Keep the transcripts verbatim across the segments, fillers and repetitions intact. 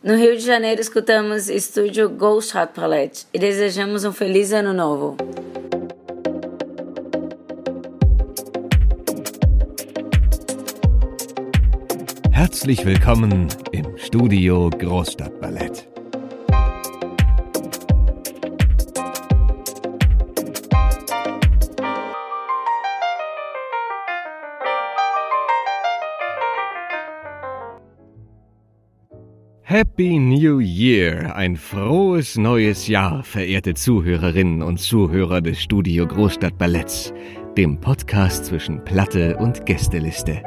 No Rio de Janeiro, escutamos Estúdio Ghost Hot Palette e desejamos um feliz ano novo. Herzlich willkommen im Studio Großstadtballett. Happy New Year, ein frohes neues Jahr, verehrte Zuhörerinnen und Zuhörer des Studio Großstadtballetts, dem Podcast zwischen Platte und Gästeliste.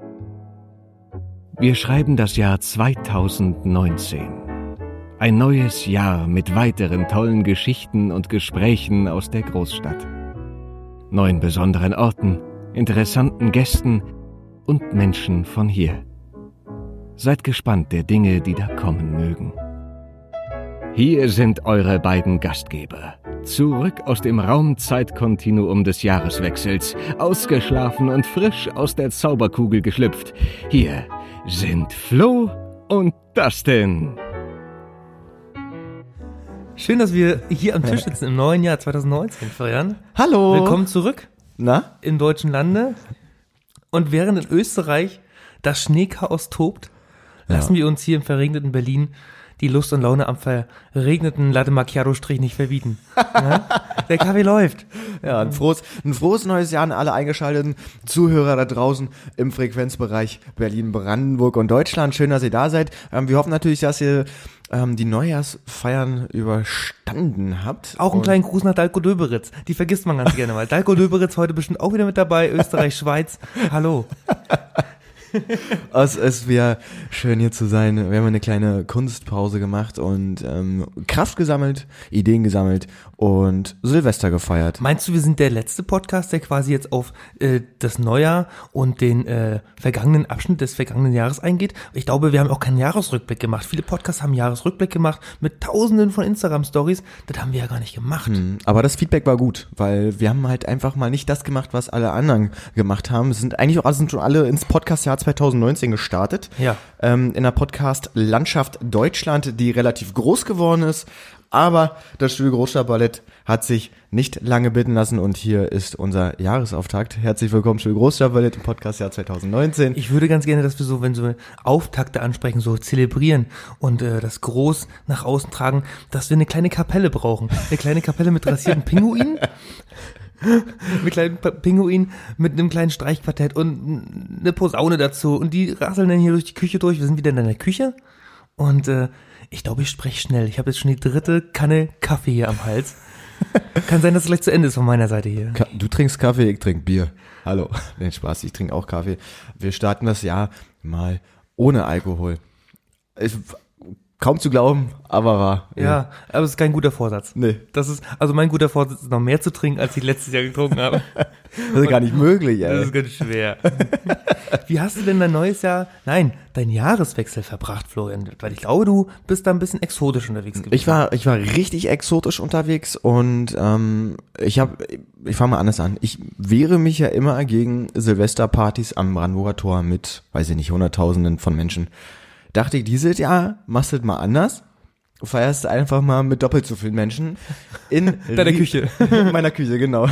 Wir schreiben das Jahr zweitausendneunzehn. Ein neues Jahr mit weiteren tollen Geschichten und Gesprächen aus der Großstadt. Neuen besonderen Orten, interessanten Gästen und Menschen von hier. Seid gespannt der Dinge, die da kommen mögen. Hier sind eure beiden Gastgeber. Zurück aus dem Raumzeitkontinuum des Jahreswechsels, ausgeschlafen und frisch aus der Zauberkugel geschlüpft. Hier sind Flo und Dustin. Schön, dass wir hier am Tisch sitzen im neuen Jahr zweitausendneunzehn, Florian. Hallo. Willkommen zurück. Na? Im deutschen Lande. Und während in Österreich das Schneechaos tobt, ja. lassen wir uns hier im verregneten Berlin die Lust und Laune am verregneten Latte Macchiato-Strich nicht verbieten. Ja? Der Kaffee läuft. Ja, ein frohes, ein frohes neues Jahr an alle eingeschalteten Zuhörer da draußen im Frequenzbereich Berlin, Brandenburg und Deutschland. Schön, dass ihr da seid. Ähm, wir hoffen natürlich, dass ihr ähm, die Neujahrsfeiern überstanden habt. Auch einen und kleinen Gruß nach Dalko Döberitz. Die vergisst man ganz gerne mal. Dalko Döberitz heute bestimmt auch wieder mit dabei. Österreich, Schweiz. Hallo. Es ist wieder schön hier zu sein. Wir haben eine kleine Kunstpause gemacht und ähm, Kraft gesammelt, Ideen gesammelt und Silvester gefeiert. Meinst du, wir sind der letzte Podcast, der quasi jetzt auf äh, das Neujahr und den äh, vergangenen Abschnitt des vergangenen Jahres eingeht? Ich glaube, wir haben auch keinen Jahresrückblick gemacht. Viele Podcasts haben einen Jahresrückblick gemacht mit tausenden von Instagram-Stories. Das haben wir ja gar nicht gemacht. Hm, aber das Feedback war gut, weil wir haben halt einfach mal nicht das gemacht, was alle anderen gemacht haben. Es sind eigentlich auch alle, sind schon alle ins Podcast-Jahr zweitausendneunzehn gestartet. Ja. Ähm, in der Podcast-Landschaft Deutschland, die relativ groß geworden ist. Aber das Studio Großstadtballett hat sich nicht lange bitten lassen und hier ist unser Jahresauftakt. Herzlich willkommen Studio Großstadtballett im Podcastjahr zweitausendneunzehn. Ich würde ganz gerne, dass wir so, wenn so Auftakte ansprechen, so zelebrieren und äh, das groß nach außen tragen, dass wir eine kleine Kapelle brauchen. Eine kleine Kapelle mit dressierten Pinguinen. Mit kleinen Pinguin, mit einem kleinen Streichquartett und eine Posaune dazu und die rasseln dann hier durch die Küche durch. Wir sind wieder in der Küche und äh, ich glaube, ich spreche schnell. Ich habe jetzt schon die dritte Kanne Kaffee hier am Hals. Kann sein, dass es gleich zu Ende ist von meiner Seite hier. Du trinkst Kaffee, ich trinke Bier. Hallo, nein, Spaß, ich trinke auch Kaffee. Wir starten das Jahr mal ohne Alkohol. Ich, Kaum zu glauben, aber wahr. Ja, ja, aber es ist kein guter Vorsatz. Nee. Das ist, also mein guter Vorsatz ist noch mehr zu trinken, als ich letztes Jahr getrunken habe. Das ist gar nicht möglich, ey. Das ist ganz schwer. Wie hast du denn dein neues Jahr, nein, dein Jahreswechsel verbracht, Florian? Weil ich glaube, du bist da ein bisschen exotisch unterwegs gewesen. Ich war, ich war richtig exotisch unterwegs und ähm, ich habe, ich fange mal anders an. Ich wehre mich ja immer gegen Silvesterpartys am Brandenburger Tor mit, weiß ich nicht, Hunderttausenden von Menschen. Dachte ich, dieses Jahr machst du das mal anders. Feierst einfach mal mit doppelt so vielen Menschen. In deiner Ri- Küche. In meiner Küche, genau.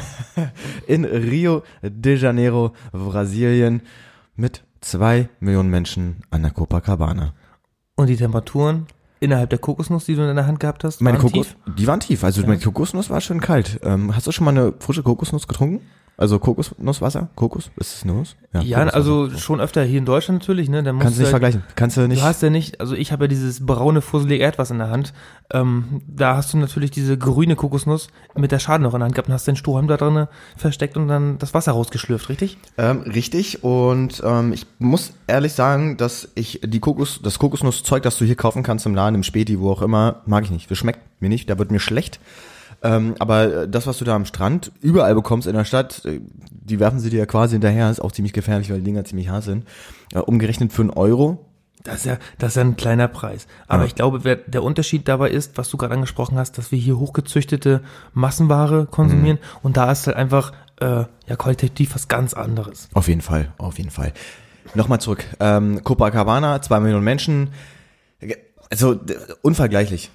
In Rio de Janeiro, Brasilien, mit zwei Millionen Menschen an der Copacabana. Und die Temperaturen innerhalb der Kokosnuss, die du in deiner Hand gehabt hast, meine waren Kokos, tief? Die waren tief. Also ja. Meine Kokosnuss war schön kalt. Ähm, hast du schon mal eine frische Kokosnuss getrunken? Also Kokosnusswasser? Kokos? Ist es Nuss? Ja, ja also schon öfter hier in Deutschland natürlich. Ne? Da Kannst du nicht halt, vergleichen. Kannst du nicht. Du hast ja nicht, also ich habe ja dieses braune, fusselige Erdwas in der Hand. Ähm, da hast du natürlich diese grüne Kokosnuss mit der Schale noch in der Hand gehabt und hast den Strohhalm da drin versteckt und dann das Wasser rausgeschlürft, richtig? Ähm, richtig. Und ähm, ich muss ehrlich sagen, dass ich die Kokos, das Kokosnusszeug, das du hier kaufen kannst im Laden, im Späti, wo auch immer, mag ich nicht. Das schmeckt mir nicht. Da wird mir schlecht. Ähm, aber das, was du da am Strand überall bekommst in der Stadt, die werfen sie dir ja quasi hinterher, ist auch ziemlich gefährlich, weil die Dinger ziemlich hart sind. Äh, umgerechnet für einen Euro. Das ist ja, das ist ja ein kleiner Preis. Aber ja. Ich glaube, wer, der Unterschied dabei ist, was du gerade angesprochen hast, dass wir hier hochgezüchtete Massenware konsumieren mhm. und da ist halt einfach äh, ja qualitativ was ganz anderes. Auf jeden Fall, auf jeden Fall. Nochmal zurück. Ähm, Copacabana, zwei Millionen Menschen. Also d- unvergleichlich.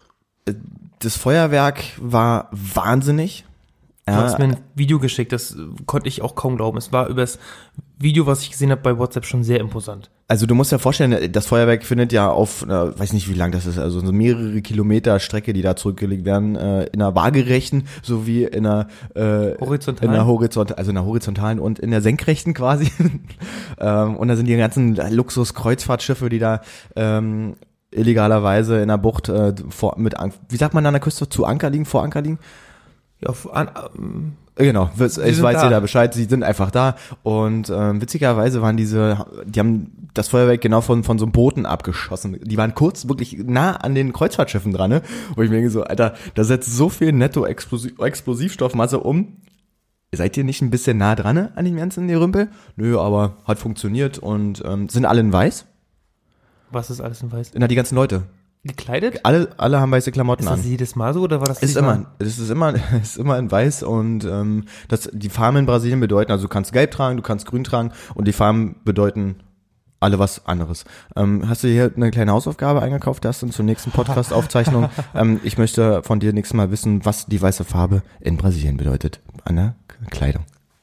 Das Feuerwerk war wahnsinnig. Du Ja, hast mir ein Video geschickt, das konnte ich auch kaum glauben. Es war über das Video, was ich gesehen habe bei WhatsApp, schon sehr imposant. also du musst dir vorstellen, das Feuerwerk findet ja auf, äh, weiß nicht wie lang das ist, also so mehrere Kilometer Strecke, die da zurückgelegt werden, äh, in einer waagerechten sowie in einer äh, Horizontalen? in einer horizontalen, also in der horizontalen und in der senkrechten quasi. ähm, und da sind die ganzen Luxus-Kreuzfahrtschiffe, die da ähm, illegalerweise in der Bucht äh, vor, mit, An- wie sagt man an der Küste, zu Anker liegen, vor Anker liegen? Ja, auf, an, ähm, Genau, ich sind weiß da. jeder Bescheid, sie sind einfach da und ähm, witzigerweise waren diese, die haben das Feuerwerk genau von von so einem Booten abgeschossen. Die waren kurz wirklich nah an den Kreuzfahrtschiffen dran, ne? Wo ich mir denke so, Alter, da setzt so viel Netto-Explosivstoffmasse um. Seid ihr nicht ein bisschen nah dran ne, an dem ganzen Rümpel? Nö, aber hat funktioniert und ähm, sind alle in weiß? was ist alles in weiß? Na, die ganzen Leute. Gekleidet? Alle, alle haben weiße Klamotten Ist das an. jedes Mal so oder war das Es ist diesmal? immer, es ist immer, es ist immer in weiß und ähm, das, die Farben in Brasilien bedeuten, also du kannst gelb tragen, du kannst grün tragen und die Farben bedeuten alle was anderes. Ähm, hast du hier eine kleine Hausaufgabe eingekauft, das und zur nächsten Podcast-Aufzeichnung? ähm, ich möchte von dir nächstes Mal wissen, was die weiße Farbe in Brasilien bedeutet an der Kleidung.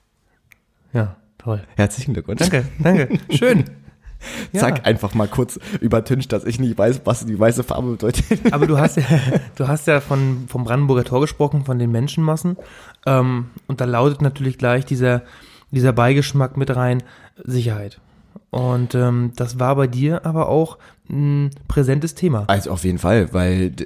Ja, toll. Herzlichen Glückwunsch. Danke, danke. Schön. Zack, Ja. einfach mal kurz übertüncht, dass ich nicht weiß, was die weiße Farbe bedeutet. Aber du hast ja, du hast ja von, vom Brandenburger Tor gesprochen, von den Menschenmassen. Ähm, und da lautet natürlich gleich dieser, dieser Beigeschmack mit rein, Sicherheit. Und ähm, das war bei dir aber auch ein präsentes Thema. Also auf jeden Fall, weil d-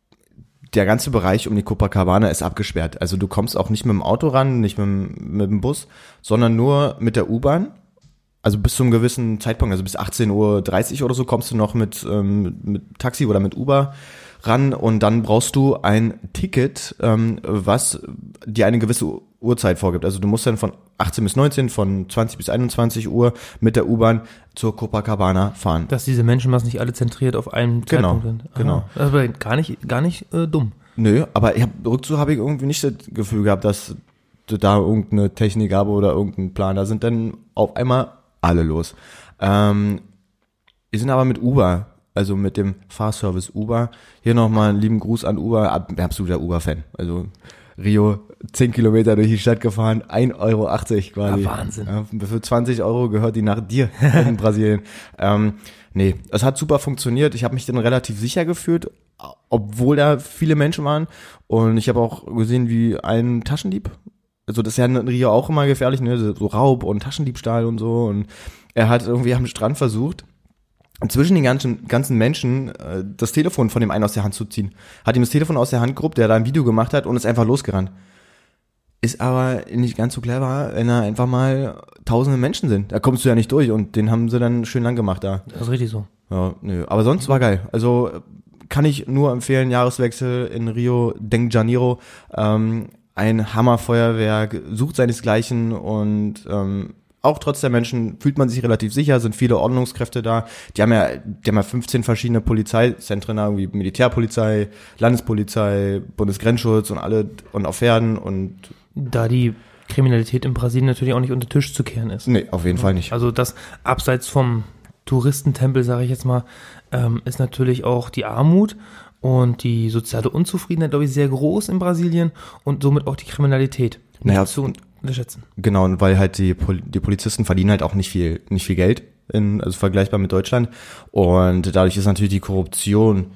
der ganze Bereich um die Copacabana ist abgesperrt. Also du kommst auch nicht mit dem Auto ran, nicht mit dem, mit dem Bus, sondern nur mit der U-Bahn. Also bis zu einem gewissen Zeitpunkt, also bis achtzehn Uhr dreißig oder so kommst du noch mit, ähm, mit Taxi oder mit Uber ran und dann brauchst du ein Ticket, ähm, was dir eine gewisse Uhrzeit vorgibt. Also du musst dann von achtzehn bis neunzehn, von zwanzig bis einundzwanzig Uhr mit der U-Bahn zur Copacabana fahren. Dass diese Menschenmassen nicht alle zentriert auf einem Genau, Zeitpunkt sind. Aha. genau. Das war gar nicht, gar nicht äh, dumm. Nö, aber ich hab, rückzu habe ich irgendwie nicht das Gefühl gehabt, dass da irgendeine Technik gab oder irgendein Plan. Da sind dann auf einmal alle los. Ähm, wir sind aber mit Uber, also mit dem Fahrservice Uber. Hier nochmal einen lieben Gruß an Uber, ab, absoluter Uber-Fan. Also Rio, zehn Kilometer durch die Stadt gefahren, ein Euro achtzig quasi. Ja, Wahnsinn. Ja, für zwanzig Euro gehört die nach dir in Brasilien. Ähm, nee, es hat super funktioniert. Ich habe mich dann relativ sicher gefühlt, obwohl da viele Menschen waren. Und ich habe auch gesehen, wie ein Taschendieb, also das ist ja in Rio auch immer gefährlich, ne, so Raub und Taschendiebstahl und so. Und er hat irgendwie am Strand versucht, zwischen den ganzen, ganzen Menschen äh, das Telefon von dem einen aus der Hand zu ziehen. Hat ihm das Telefon aus der Hand geruppt, der da ein Video gemacht hat und ist einfach losgerannt. Ist aber nicht ganz so clever, wenn da einfach mal tausende Menschen sind. Da kommst du ja nicht durch und den haben sie dann schön lang gemacht da. Das ist richtig so. Ja, nö. Aber sonst war geil. Also kann ich nur empfehlen, Jahreswechsel in Rio de Janeiro. Ähm, ein Hammerfeuerwerk, sucht seinesgleichen und ähm, auch trotz der Menschen fühlt man sich relativ sicher, sind viele Ordnungskräfte da. Die haben ja, die haben ja fünfzehn verschiedene Polizeizentren, da, wie Militärpolizei, Landespolizei, Bundesgrenzschutz und alle und auf Pferden und Da die Kriminalität in Brasilien natürlich auch nicht unter den Tisch zu kehren ist. nee, auf jeden Fall nicht. Also das abseits vom Touristentempel, sage ich jetzt mal, ähm, ist natürlich auch die Armut und die soziale Unzufriedenheit, glaube ich, sehr groß in Brasilien und somit auch die Kriminalität. Nicht Naja, zu unterschätzen. Genau, und weil halt die, Pol- die Polizisten verdienen halt auch nicht viel, nicht viel Geld, in, also vergleichbar mit Deutschland. Und dadurch ist natürlich die Korruption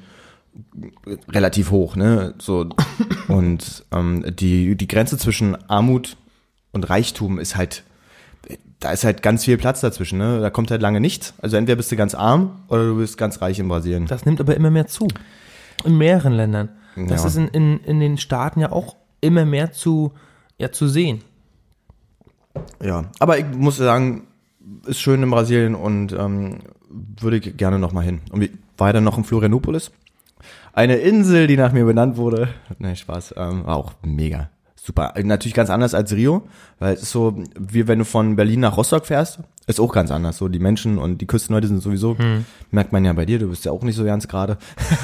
relativ hoch, ne? So, und ähm, die, die Grenze zwischen Armut und Reichtum ist halt, da ist halt ganz viel Platz dazwischen, ne? Da kommt halt lange nichts. Also entweder bist du ganz arm oder du bist ganz reich in Brasilien. Das nimmt aber immer mehr zu. In mehreren Ländern. Das Ja. ist in, in, in den Staaten ja auch immer mehr zu, ja, zu sehen. Ja, aber ich muss sagen, ist schön in Brasilien und ähm, würde ich gerne noch mal hin. Und wie, war ja dann noch in Florianópolis. Eine Insel, die nach mir benannt wurde. Nein, Spaß. Ähm, war auch mega. Super. Natürlich ganz anders als Rio, weil es ist so, wie wenn du von Berlin nach Rostock fährst, ist auch ganz anders. So die Menschen und die Küstenleute sind sowieso, hm. merkt man ja bei dir, du bist ja auch nicht so ganz gerade.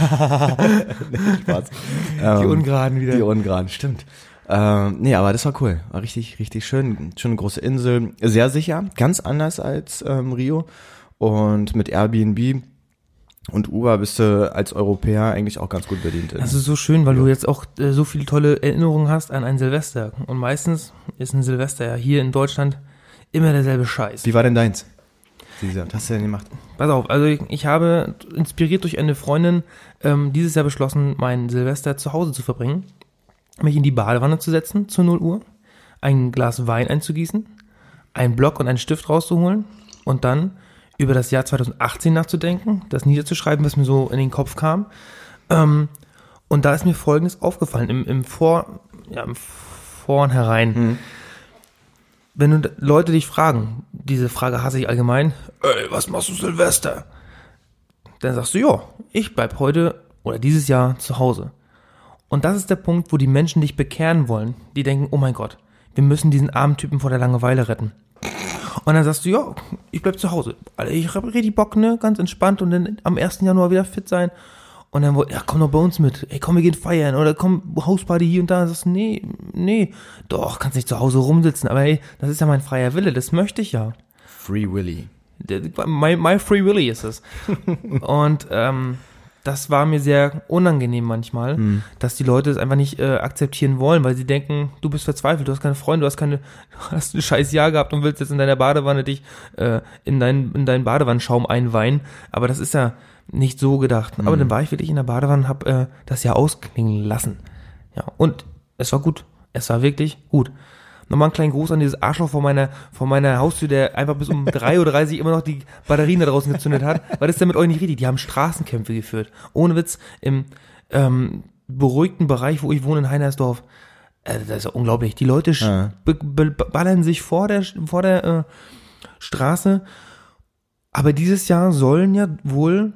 Nee, Spaß. Die Ähm, Ungeraden wieder. Die Ungeraden, stimmt. Ähm, nee, aber das war cool. War richtig, richtig schön. Schöne große Insel. Sehr sicher. Ganz anders als ähm, Rio. Und mit Airbnb Und Uber bist du als Europäer eigentlich auch ganz gut bedient. Das ist so schön, weil du jetzt auch äh, so viele tolle Erinnerungen hast an ein Silvester. Und meistens ist ein Silvester ja hier in Deutschland immer derselbe Scheiß. Wie war denn deins? Was hast du denn gemacht? Pass auf, also ich, ich habe, inspiriert durch eine Freundin, ähm, dieses Jahr beschlossen, mein Silvester zu Hause zu verbringen, mich in die Badewanne zu setzen zu null Uhr, ein Glas Wein einzugießen, einen Block und einen Stift rauszuholen und dann über das Jahr zweitausendachtzehn nachzudenken, das niederzuschreiben, was mir so in den Kopf kam. Ähm, und da ist mir Folgendes aufgefallen, im, im Vor, ja, im Vornherein. Hm. Wenn du Leute dich fragen, diese Frage hasse ich allgemein, ey, was machst du Silvester? Dann sagst du, ja, ich bleib heute oder dieses Jahr zu Hause. Und das ist der Punkt, wo die Menschen dich bekehren wollen. Die denken, oh mein Gott, wir müssen diesen armen Typen vor der Langeweile retten. Und dann sagst du, ja, ich bleib zu Hause. Alter, ich hab richtig Bock, ne, ganz entspannt und dann am ersten Januar wieder fit sein. Und dann, ja, komm doch bei uns mit. Ey, komm, wir gehen feiern. Oder komm, Hausparty hier und da. Und sagst du, nee, nee, doch, kannst nicht zu Hause rumsitzen. Aber ey, das ist ja mein freier Wille, das möchte ich ja. Free Willy. My, my Free Willy ist es. Und ähm, das war mir sehr unangenehm manchmal, hm. dass die Leute es einfach nicht äh, akzeptieren wollen, weil sie denken, du bist verzweifelt, du hast keine Freunde, du hast keine, du hast ein scheiß Jahr gehabt und willst jetzt in deiner Badewanne dich äh, in deinen in deinen Badewannenschaum einweihen. Aber das ist ja nicht so gedacht. Hm. Aber dann war ich wirklich in der Badewanne und habe äh, das Jahr ausklingen lassen. Ja, und es war gut. Es war wirklich gut. Nochmal einen kleinen Gruß an dieses Arschloch vor meiner, vor meiner Haustür, der einfach bis um drei Uhr dreißig immer noch die Batterien da draußen gezündet hat. Weil das ist ja mit euch nicht richtig. Die haben Straßenkämpfe geführt. Ohne Witz, im ähm, beruhigten Bereich, wo ich wohne, in Heinersdorf. Äh, das ist ja unglaublich. Die Leute ja. be- be- ballern sich vor der, vor der äh, Straße. Aber dieses Jahr sollen ja wohl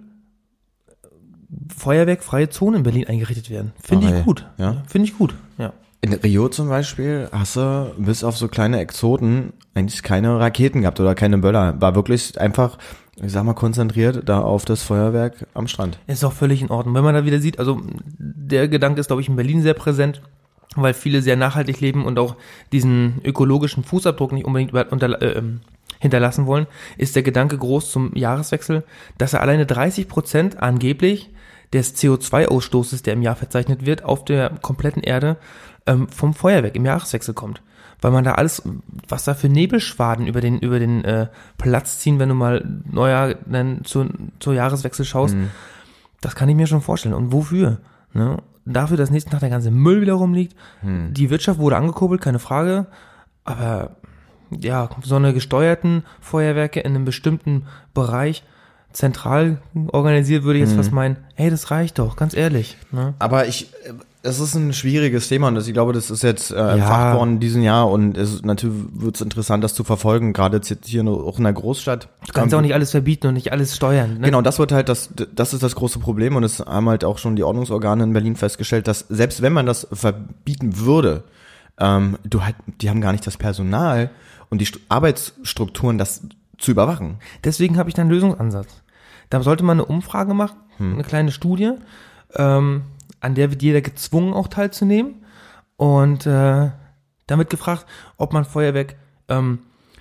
feuerwerkfreie Zonen in Berlin eingerichtet werden. Finde okay. ich gut. Ja? Finde ich gut, ja. In Rio zum Beispiel hast du bis auf so kleine Exoten eigentlich keine Raketen gehabt oder keine Böller. War wirklich einfach, ich sag mal, konzentriert da auf das Feuerwerk am Strand. Ist auch völlig in Ordnung. Wenn man da wieder sieht, also der Gedanke ist, glaube ich, in Berlin sehr präsent, weil viele sehr nachhaltig leben und auch diesen ökologischen Fußabdruck nicht unbedingt unter, äh, hinterlassen wollen, ist der Gedanke groß zum Jahreswechsel, dass er alleine dreißig Prozent angeblich des C O zwei Ausstoßes, der im Jahr verzeichnet wird, auf der kompletten Erde ähm, vom Feuerwerk im Jahreswechsel kommt. Weil man da alles, was da für Nebelschwaden über den über den äh, Platz ziehen, wenn du mal Neujahr dann zu, zur Jahreswechsel schaust, mhm. das kann ich mir schon vorstellen. Und wofür? Ne? Dafür, dass nächsten Tag der ganze Müll wieder rumliegt. Mhm. Die Wirtschaft wurde angekurbelt, keine Frage. Aber ja, so eine gesteuerten Feuerwerke in einem bestimmten Bereich zentral organisiert, würde ich jetzt mhm. fast meinen, hey, das reicht doch, ganz ehrlich. Ne? Aber ich, es ist ein schwieriges Thema und das, ich glaube, das ist jetzt äh, empfacht ja. worden in diesem Jahr und es natürlich wird es interessant, das zu verfolgen, gerade jetzt hier auch in der Großstadt. Du kannst ja auch nicht alles verbieten und nicht alles steuern. Ne? Genau, das wird halt das, das ist das große Problem und es haben halt auch schon die Ordnungsorgane in Berlin festgestellt, dass selbst wenn man das verbieten würde, ähm, du halt, die haben gar nicht das Personal und die St- Arbeitsstrukturen, das zu überwachen. Deswegen habe ich da einen Lösungsansatz. Da sollte man eine Umfrage machen, hm. eine kleine Studie, ähm, an der wird jeder gezwungen, auch teilzunehmen. Und äh, damit gefragt, ob man Feuerwerk ähm,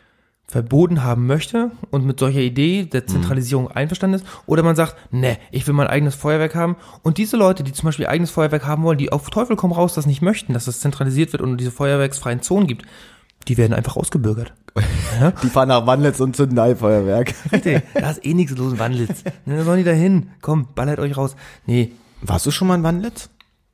verboten haben möchte und mit solcher Idee der Zentralisierung hm. einverstanden ist. Oder man sagt, ne, ich will mein eigenes Feuerwerk haben. Und diese Leute, die zum Beispiel ihr eigenes Feuerwerk haben wollen, die auf Teufel komm raus das nicht möchten, dass das zentralisiert wird und diese feuerwerksfreien Zonen gibt, die werden einfach ausgebürgert. Ja? Die fahren nach Wandlitz und zünden ein Feuerwerk. Richtig, da ist eh nichts los in Wandlitz. Da sollen die da hin. Komm, ballert euch raus. Nee. Warst du schon mal in Wandlitz?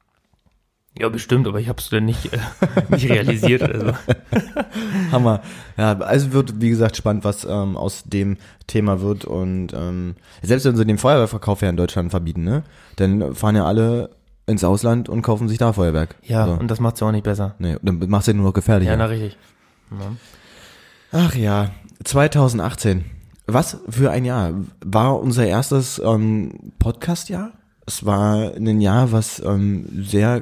Ja, bestimmt, aber ich hab's dann nicht, äh, nicht realisiert. Also. Hammer. Ja, also wird, wie gesagt, spannend, was ähm, aus dem Thema wird. Und ähm, selbst wenn sie den Feuerwehrverkauf ja in Deutschland verbieten, ne, dann fahren ja alle ins Ausland und kaufen sich da Feuerwerk. Ja, so. Und das macht's ja auch nicht besser. Nee, dann macht's ja nur noch gefährlicher. Ja, na richtig. Ja. Ach ja, zweitausendachtzehn. Was für ein Jahr. War unser erstes ähm, Podcast-Jahr. Es war ein Jahr, was ähm, sehr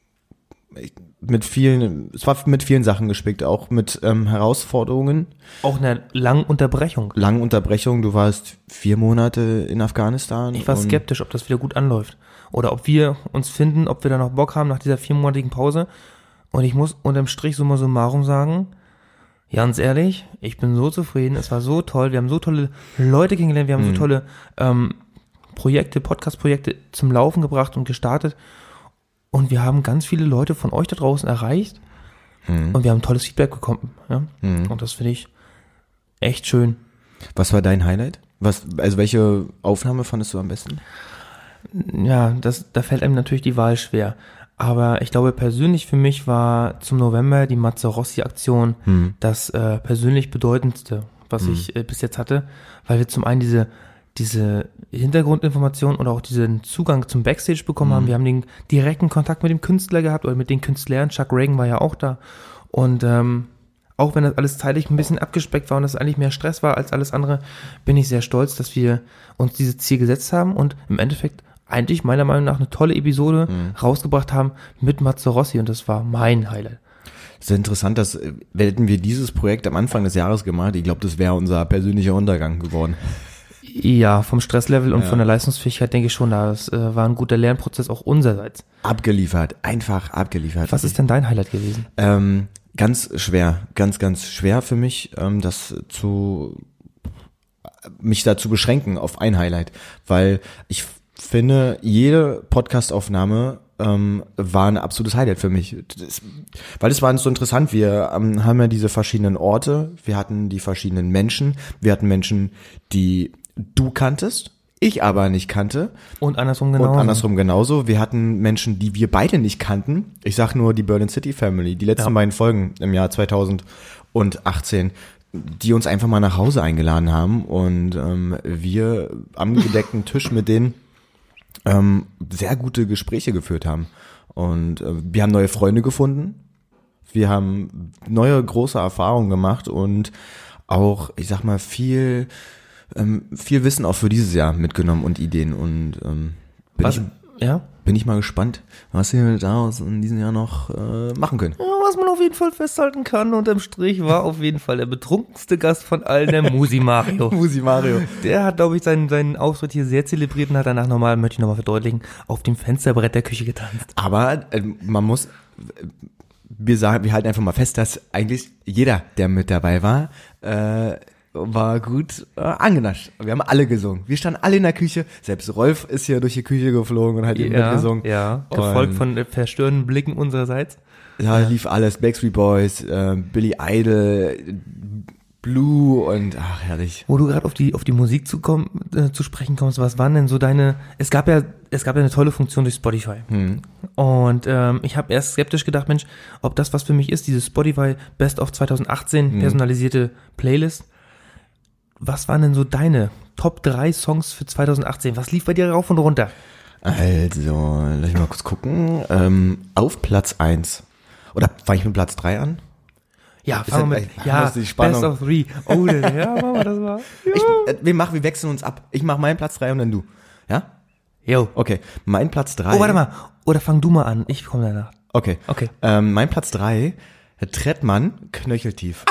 mit vielen, es war mit vielen Sachen gespickt, auch mit ähm, Herausforderungen. Auch eine lange Unterbrechung. Lange Unterbrechung. Du warst vier Monate in Afghanistan. Ich war skeptisch, ob das wieder gut anläuft. Oder ob wir uns finden, ob wir da noch Bock haben nach dieser viermonatigen Pause. Und ich muss unterm Strich summa summarum sagen, ganz ehrlich, ich bin so zufrieden, es war so toll, wir haben so tolle Leute kennengelernt, wir haben mhm. so tolle ähm, Projekte, Podcast-Projekte zum Laufen gebracht und gestartet. Und wir haben ganz viele Leute von euch da draußen erreicht. Mhm. Und wir haben tolles Feedback bekommen. Ja? Mhm. Und das finde ich echt schön. Was war dein Highlight? Was, also welche Aufnahme fandest du am besten? Ja, das, da fällt einem natürlich die Wahl schwer. Aber ich glaube, persönlich für mich war zum November die Mazzarossi-Aktion hm. das äh, persönlich bedeutendste, was hm. ich äh, bis jetzt hatte, weil wir zum einen diese diese Hintergrundinformation oder auch diesen Zugang zum Backstage bekommen hm. haben. Wir haben den direkten Kontakt mit dem Künstler gehabt oder mit den Künstlern. Chuck Reagan war ja auch da. Und ähm, auch wenn das alles zeitlich ein bisschen abgespeckt war und das eigentlich mehr Stress war als alles andere, bin ich sehr stolz, dass wir uns dieses Ziel gesetzt haben und im Endeffekt eigentlich meiner Meinung nach eine tolle Episode mhm. rausgebracht haben mit Mazzarossi und das war mein Highlight. Das ist interessant, dass hätten wir dieses Projekt am Anfang des Jahres gemacht, ich glaube, das wäre unser persönlicher Untergang geworden. Ja, vom Stresslevel und ja. von der Leistungsfähigkeit denke ich schon, das äh, war ein guter Lernprozess auch unsererseits. Abgeliefert, einfach abgeliefert. Was ist denn dein Highlight gewesen? Ähm, ganz schwer, ganz, ganz schwer für mich, ähm, das zu, mich da zu beschränken auf ein Highlight, weil ich finde, jede Podcastaufnahme ähm, war ein absolutes Highlight für mich. Das, weil es war so interessant, wir ähm, haben ja diese verschiedenen Orte, wir hatten die verschiedenen Menschen, wir hatten Menschen, die du kanntest, ich aber nicht kannte. Und andersrum genauso. Und andersrum genauso. Wir hatten Menschen, die wir beide nicht kannten. Ich sag nur die Berlin City Family, die letzten ja. beiden Folgen im Jahr zweitausendachtzehn, die uns einfach mal nach Hause eingeladen haben und ähm, wir am gedeckten Tisch mit denen ähm, sehr gute Gespräche geführt haben. Und äh, wir haben neue Freunde gefunden. Wir haben neue große Erfahrungen gemacht und auch, ich sag mal, viel ähm, viel Wissen auch für dieses Jahr mitgenommen und Ideen. Und ähm, bin, was, ich, ja? bin ich mal gespannt, was wir daraus in diesem Jahr noch äh, machen können. Ja, was man auf jeden Fall festhalten kann, unterm Strich war auf jeden Fall der betrunkenste Gast von allen, der Musi Mario. Musi Mario. Der hat, glaube ich, seinen, seinen Auftritt hier sehr zelebriert und hat danach nochmal, möchte ich nochmal verdeutlichen, auf dem Fensterbrett der Küche getanzt. Aber äh, man muss, wir sagen, wir halten einfach mal fest, dass eigentlich jeder, der mit dabei war, äh, war gut äh, angenascht. Wir haben alle gesungen. Wir standen alle in der Küche. Selbst Rolf ist hier durch die Küche geflogen und hat eben ja, mitgesungen. Ja, gefolgt von äh, verstörenden Blicken unsererseits. Ja, lief alles. Backstreet Boys, äh, Billy Idol, Blue und ach, herrlich. Wo du gerade auf die auf die Musik zu, kommen, äh, zu sprechen kommst, was waren denn so deine, es gab ja es gab ja eine tolle Funktion durch Spotify. Hm. Und ähm, ich habe erst skeptisch gedacht, Mensch, ob das was für mich ist, diese Spotify Best of zweitausendachtzehn hm. personalisierte Playlist. Was waren denn so deine Top drei Songs für zweitausendachtzehn? Was lief bei dir rauf und runter? Also, lass mich mal kurz gucken. Ähm, auf Platz eins. Oder fange ich mit Platz drei an? Ja, fangen wir mit, ja, Best of three. Oh, ja, machen wir das mal. Ja. Ich, äh, wir machen, wir wechseln uns ab. Ich mache meinen Platz drei und dann du. Ja? Jo. Okay, mein Platz drei. Oh, warte mal. Oder fang du mal an. Ich komme danach. Okay. Okay. Ähm, mein Platz drei, Trettmann, Knöcheltief.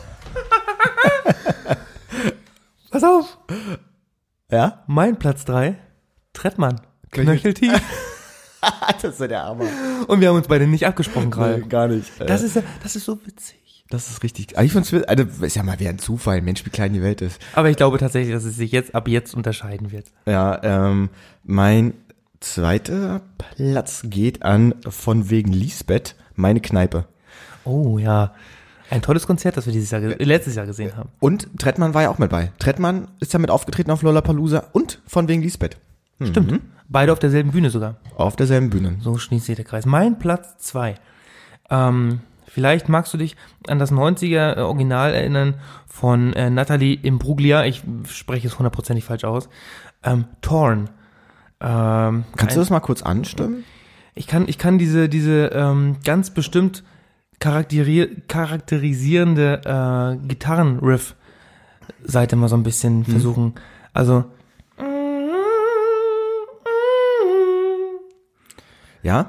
Pass auf. Ja? Mein Platz drei, Trettmann, Knöcheltief. Das ist ja der Hammer. Und wir haben uns beide nicht abgesprochen gerade. Nee, gar nicht. Das ist, das ist so witzig. Das ist richtig. Ich find's, also, ist ja mal wie ein Zufall, Mensch, wie klein die Welt ist. Aber ich glaube tatsächlich, dass es sich jetzt ab jetzt unterscheiden wird. Ja, ähm, mein zweiter Platz geht an von wegen Lisbeth, meine Kneipe. Oh ja. Ein tolles Konzert, das wir dieses Jahr, letztes Jahr gesehen haben. Und Trettmann war ja auch mit bei. Trettmann ist ja mit aufgetreten auf Lollapalooza und von wegen Lisbeth. Mhm. Stimmt. Beide auf derselben Bühne sogar. Auf derselben Bühne. So schließt sich der Kreis. Mein Platz zwei. Ähm, vielleicht magst du dich an das neunziger Original erinnern von äh, Natalie Imbruglia. Ich spreche es hundertprozentig falsch aus. Ähm, Torn. Ähm, Kannst du das mal kurz anstimmen? Ich kann, ich kann diese, diese ähm, ganz bestimmt charakterier- charakterisierende äh, Gitarrenriff-Seite mal so ein bisschen hm. versuchen. Also ja?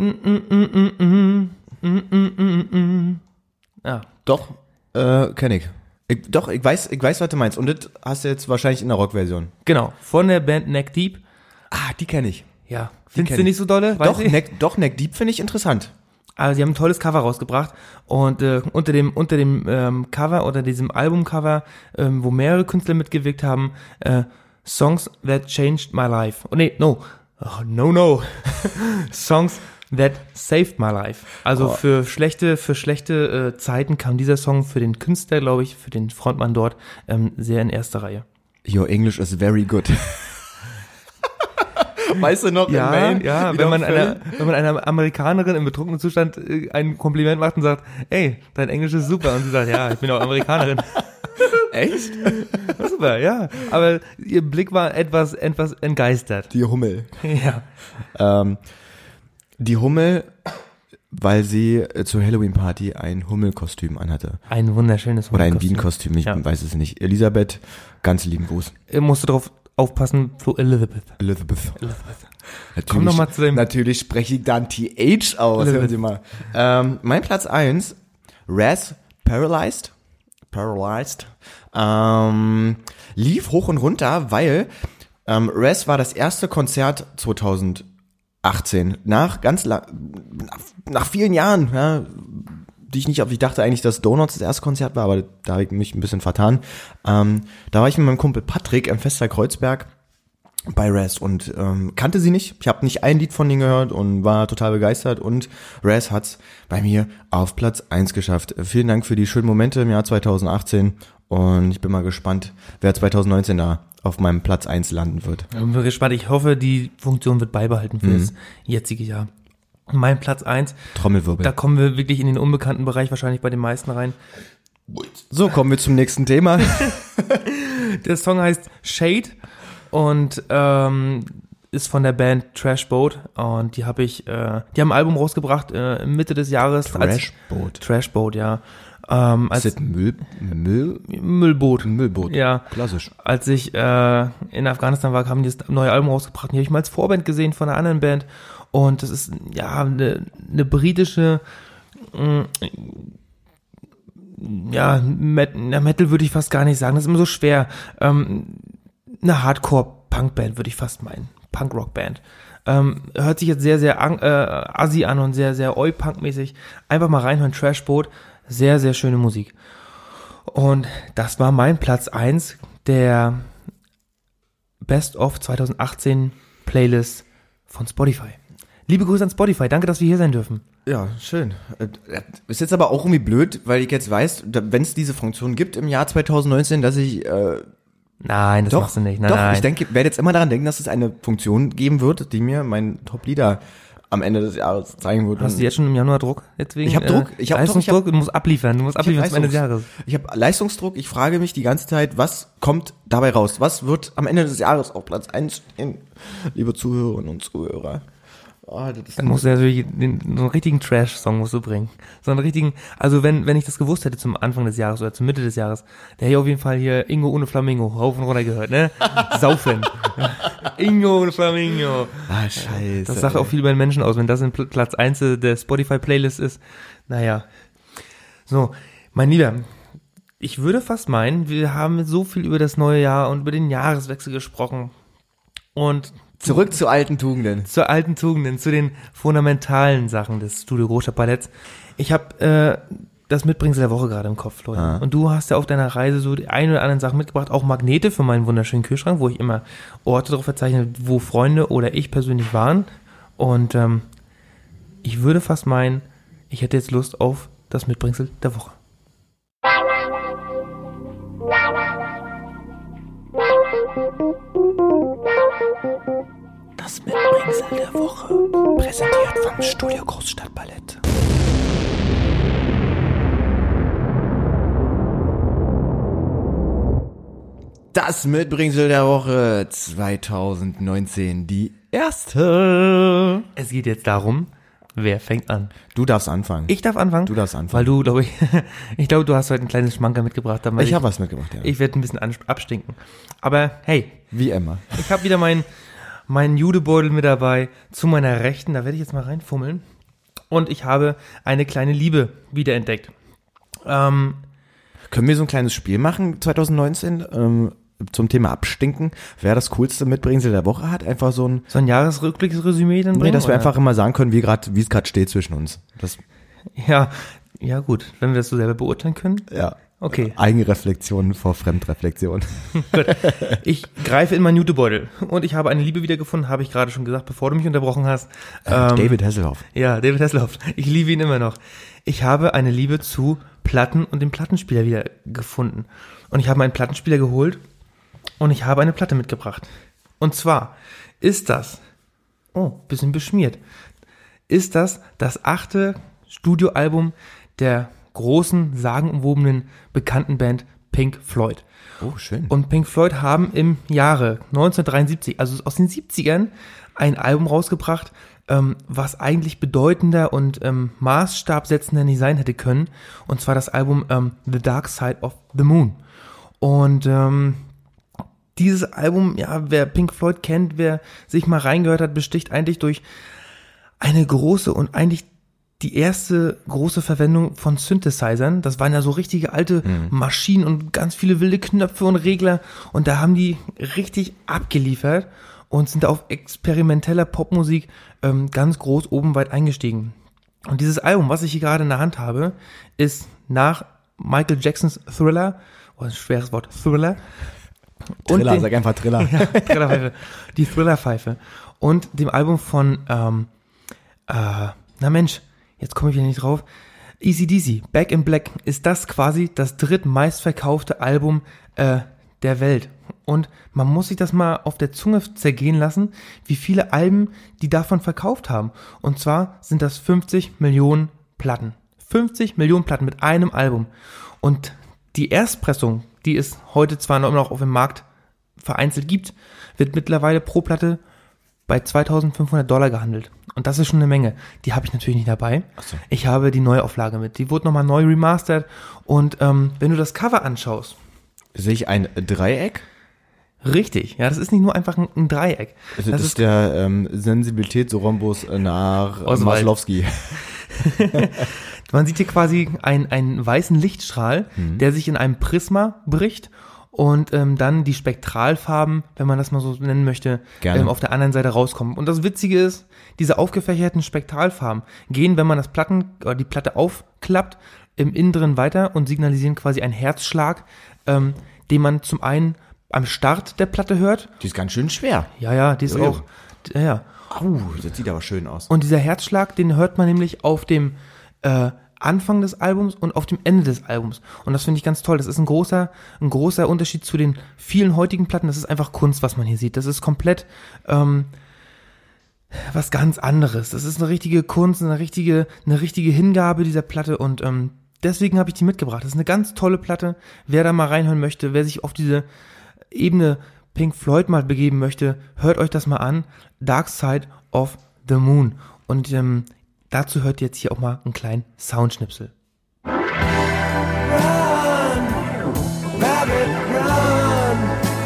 Ja. Doch, äh, kenn ich. ich. Doch, ich weiß, ich weiß, was du meinst. Und das hast du jetzt wahrscheinlich in der Rockversion. Genau, von der Band Neck Deep. Ah, die kenne ich. Ja. Findest du nicht so dolle? Weiß doch, Neck, doch, Neck Deep finde ich interessant. Also sie haben ein tolles Cover rausgebracht und äh, unter dem unter dem ähm, Cover oder diesem Albumcover, ähm, wo mehrere Künstler mitgewirkt haben, äh, Songs that changed my life. Oh nee, no. Oh, no, no. Songs that saved my life. Also oh. für schlechte, für schlechte äh, Zeiten kam dieser Song für den Künstler, glaube ich, für den Frontmann dort, ähm, sehr in erster Reihe. Your English is very good. Weißt du noch, ja, in Maine, ja, wenn man, einer, wenn man einer Amerikanerin im betrunkenen Zustand äh, ein Kompliment macht und sagt, ey, dein Englisch ist super. Und sie sagt, ja, ich bin auch Amerikanerin. Echt? Super, ja. Aber ihr Blick war etwas, etwas entgeistert. Die Hummel. Ja. Ähm, die Hummel, weil sie äh, zur Halloween-Party ein Hummelkostüm anhatte. Ein wunderschönes Hummelkostüm. Oder ein Wienkostüm. Wienkostüm, ich ja. weiß es nicht. Elisabeth, ganz lieben Gruß. Ihr musst drauf aufpassen, Flo Elizabeth. Elizabeth. Elizabeth. Natürlich, Komm noch mal zu dem. Natürlich spreche ich dann T H aus, hören Sie mal. Ähm, mein Platz eins, Raz Paralyzed. Paralyzed. Ähm, lief hoch und runter, weil ähm, Raz war das erste Konzert zweitausendachtzehn. Nach ganz lang, nach, nach vielen Jahren, ja, die ich nicht, ich dachte eigentlich, dass Donuts das erste Konzert war, aber da habe ich mich ein bisschen vertan. Ähm, da war ich mit meinem Kumpel Patrick im Fester Kreuzberg bei Raz und ähm, kannte sie nicht. Ich habe nicht ein Lied von denen gehört und war total begeistert und Raz hat's bei mir auf Platz eins geschafft. Vielen Dank für die schönen Momente im Jahr zweitausendachtzehn und ich bin mal gespannt, wer zweitausendneunzehn da auf meinem Platz eins landen wird. Ich bin gespannt. Ich hoffe, die Funktion wird beibehalten für mhm. das jetzige Jahr. Mein Platz eins. Trommelwirbel. Da kommen wir wirklich in den unbekannten Bereich wahrscheinlich bei den meisten rein. So, kommen wir zum nächsten Thema. Der Song heißt Shade und ähm, ist von der Band Trash Boat und die habe ich, äh, die haben ein Album rausgebracht äh, Mitte des Jahres. Trash Boat. Trash Boat, ja. Ähm, als ist das Müll, Müll? Müllboot. Müllboot. Ja. Klassisch. Als ich äh, in Afghanistan war, haben die das neue Album rausgebracht. Die habe ich mal als Vorband gesehen von einer anderen Band. Und das ist ja eine, eine britische, mh, ja, Met, Metal würde ich fast gar nicht sagen. Das ist immer so schwer. Ähm, eine Hardcore-Punk-Band würde ich fast meinen. Punk-Rock-Band. Ähm, hört sich jetzt sehr, sehr an, äh, assi an und sehr, sehr Oi-Punk-mäßig. Einfach mal reinhören, Trashboat. Sehr, sehr schöne Musik. Und das war mein Platz eins der Best of zweitausendachtzehn Playlist von Spotify. Liebe Grüße an Spotify, danke, dass wir hier sein dürfen. Ja, schön. Ist jetzt aber auch irgendwie blöd, weil ich jetzt weiß, wenn es diese Funktion gibt im Jahr zweitausendneunzehn, dass ich äh, Nein, das doch, machst du nicht. Nein, doch, nein. ich denke, werde jetzt immer daran denken, dass es eine Funktion geben wird, die mir mein Top-Leader am Ende des Jahres zeigen wird. Hast du jetzt schon im Januar Druck? Jetzt wegen, ich habe Druck. Ich habe Leistungsdruck. Du musst abliefern. Du musst abliefern zum Ende des Jahres. Ich habe Leistungsdruck. Ich frage mich die ganze Zeit, was kommt dabei raus? Was wird am Ende des Jahres auf Platz eins stehen? Liebe Zuhörerinnen und Zuhörer. Oh, das Dann musst du natürlich den, so einen richtigen Trash-Song musst du bringen. So einen richtigen, also wenn wenn ich das gewusst hätte zum Anfang des Jahres oder zur Mitte des Jahres, der hätte ich auf jeden Fall hier Ingo ohne Flamingo rauf und runter gehört, ne? Saufen. Ingo ohne Flamingo. Ah, scheiße. Das sagt auch viel über den Menschen aus, wenn das in Platz eins der Spotify-Playlist ist. Naja. So, mein Lieber, ich würde fast meinen, wir haben so viel über das neue Jahr und über den Jahreswechsel gesprochen. Und zurück zu alten Tugenden. Zu alten Tugenden, zu den fundamentalen Sachen des Studio Großstadt Balletts. Ich habe äh, das Mitbringsel der Woche gerade im Kopf, Florian. Ah. Und du hast ja auf deiner Reise so die ein oder anderen Sachen mitgebracht, auch Magnete für meinen wunderschönen Kühlschrank, wo ich immer Orte drauf verzeichne, wo Freunde oder ich persönlich waren. Und ähm, ich würde fast meinen, ich hätte jetzt Lust auf das Mitbringsel der Woche. Das Mitbringsel der Woche, präsentiert vom Studio Großstadt Ballett. Das Mitbringsel der Woche zweitausendneunzehn, die erste. Es geht jetzt darum, wer fängt an? Du darfst anfangen. Ich darf anfangen? Du darfst anfangen. Weil du, glaube ich, ich glaube, du hast heute ein kleines Schmankerl mitgebracht. Ich, ich habe was mitgebracht, ja. Ich werde ein bisschen abstinken. Aber hey. Wie immer. Ich habe wieder meinen mein Judebeutel mit dabei zu meiner Rechten. Da werde ich jetzt mal reinfummeln. Und ich habe eine kleine Liebe wiederentdeckt. Ähm, Können wir so ein kleines Spiel machen, zweitausendneunzehn, ähm, zum Thema Abstinken? Wer das coolste Mitbringsel der Woche hat? Einfach so ein... So ein Jahresrückblicksresümee dann bringen? Nee, dass wir oder? einfach immer sagen können, wie gerade, wie es gerade steht zwischen uns. Das ja, ja gut. Wenn wir das so selber beurteilen können. Ja. Okay. Eigenreflexion vor Fremdreflexion. Gut. Ich greife in meinen Jutebeutel und ich habe eine Liebe wiedergefunden, habe ich gerade schon gesagt, bevor du mich unterbrochen hast. Äh, ähm, David Hasselhoff. Ja, David Hasselhoff. Ich liebe ihn immer noch. Ich habe eine Liebe zu Platten und dem Plattenspieler wieder gefunden. Und ich habe meinen Plattenspieler geholt und ich habe eine Platte mitgebracht. Und zwar ist das, oh, bisschen beschmiert, ist das das achte Studioalbum der großen, sagenumwobenen, bekannten Band Pink Floyd. Oh, schön. Und Pink Floyd haben im Jahre neunzehnhundertdreiundsiebzig, also aus den siebzigern, ein Album rausgebracht, ähm, was eigentlich bedeutender und ähm, maßstabsetzender nicht sein hätte können. Und zwar das Album ähm, The Dark Side of the Moon. Und ähm, dieses Album, ja, wer Pink Floyd kennt, wer sich mal reingehört hat, besticht eigentlich durch eine große und eigentlich die erste große Verwendung von Synthesizern. Das waren ja so richtige alte mhm. Maschinen und ganz viele wilde Knöpfe und Regler. Und da haben die richtig abgeliefert und sind auf experimenteller Popmusik ähm, ganz groß oben weit eingestiegen. Und dieses Album, was ich hier gerade in der Hand habe, ist nach Michael Jacksons Thriller, oh, ein schweres Wort, Thriller. Triller, und den, sag einfach Triller. Ja, Trillerpfeife. Die Thriller-Pfeife. Und dem Album von, ähm, äh, na Mensch, jetzt komme ich wieder nicht drauf. A C D C, Back in Black, ist das quasi das drittmeistverkaufte Album äh, der Welt. Und man muss sich das mal auf der Zunge zergehen lassen, wie viele Alben die davon verkauft haben. Und zwar sind das fünfzig Millionen Platten. fünfzig Millionen Platten mit einem Album. Und die Erstpressung, die es heute zwar noch immer noch auf dem Markt vereinzelt gibt, wird mittlerweile pro Platte bei zweitausendfünfhundert Dollar gehandelt. Und das ist schon eine Menge. Die habe ich natürlich nicht dabei. Ach so. Ich habe die Neuauflage mit. Die wurde nochmal neu remastert. Und ähm, wenn du das Cover anschaust. Sehe ich ein Dreieck? Richtig. Ja, das ist nicht nur einfach ein, ein Dreieck. Also das, das ist der ähm, Sensibilitätsrhombus nach Oswald. Maslowski. Man sieht hier quasi einen, einen weißen Lichtstrahl, mhm. der sich in einem Prisma bricht. Und ähm, dann die Spektralfarben, wenn man das mal so nennen möchte, ähm, auf der anderen Seite rauskommen. Und das Witzige ist, diese aufgefächerten Spektralfarben gehen, wenn man das Platten oder die Platte aufklappt, im Inneren weiter und signalisieren quasi einen Herzschlag, ähm, den man zum einen am Start der Platte hört. Die ist ganz schön schwer. Ja, ja, die ist oh, auch. Ja, ja. Au, das sieht aber schön aus. Und dieser Herzschlag, den hört man nämlich auf dem äh, Anfang des Albums und auf dem Ende des Albums. Und das finde ich ganz toll. Das ist ein großer, ein großer Unterschied zu den vielen heutigen Platten. Das ist einfach Kunst, was man hier sieht. Das ist komplett ähm, was ganz anderes. Das ist eine richtige Kunst, eine richtige, eine richtige Hingabe dieser Platte. Und ähm, deswegen habe ich die mitgebracht. Das ist eine ganz tolle Platte. Wer da mal reinhören möchte, wer sich auf diese Ebene Pink Floyd mal begeben möchte, hört euch das mal an. Dark Side of the Moon. Und ähm, dazu hört ihr jetzt hier auch mal einen kleinen Soundschnipsel. Run, rabbit, run.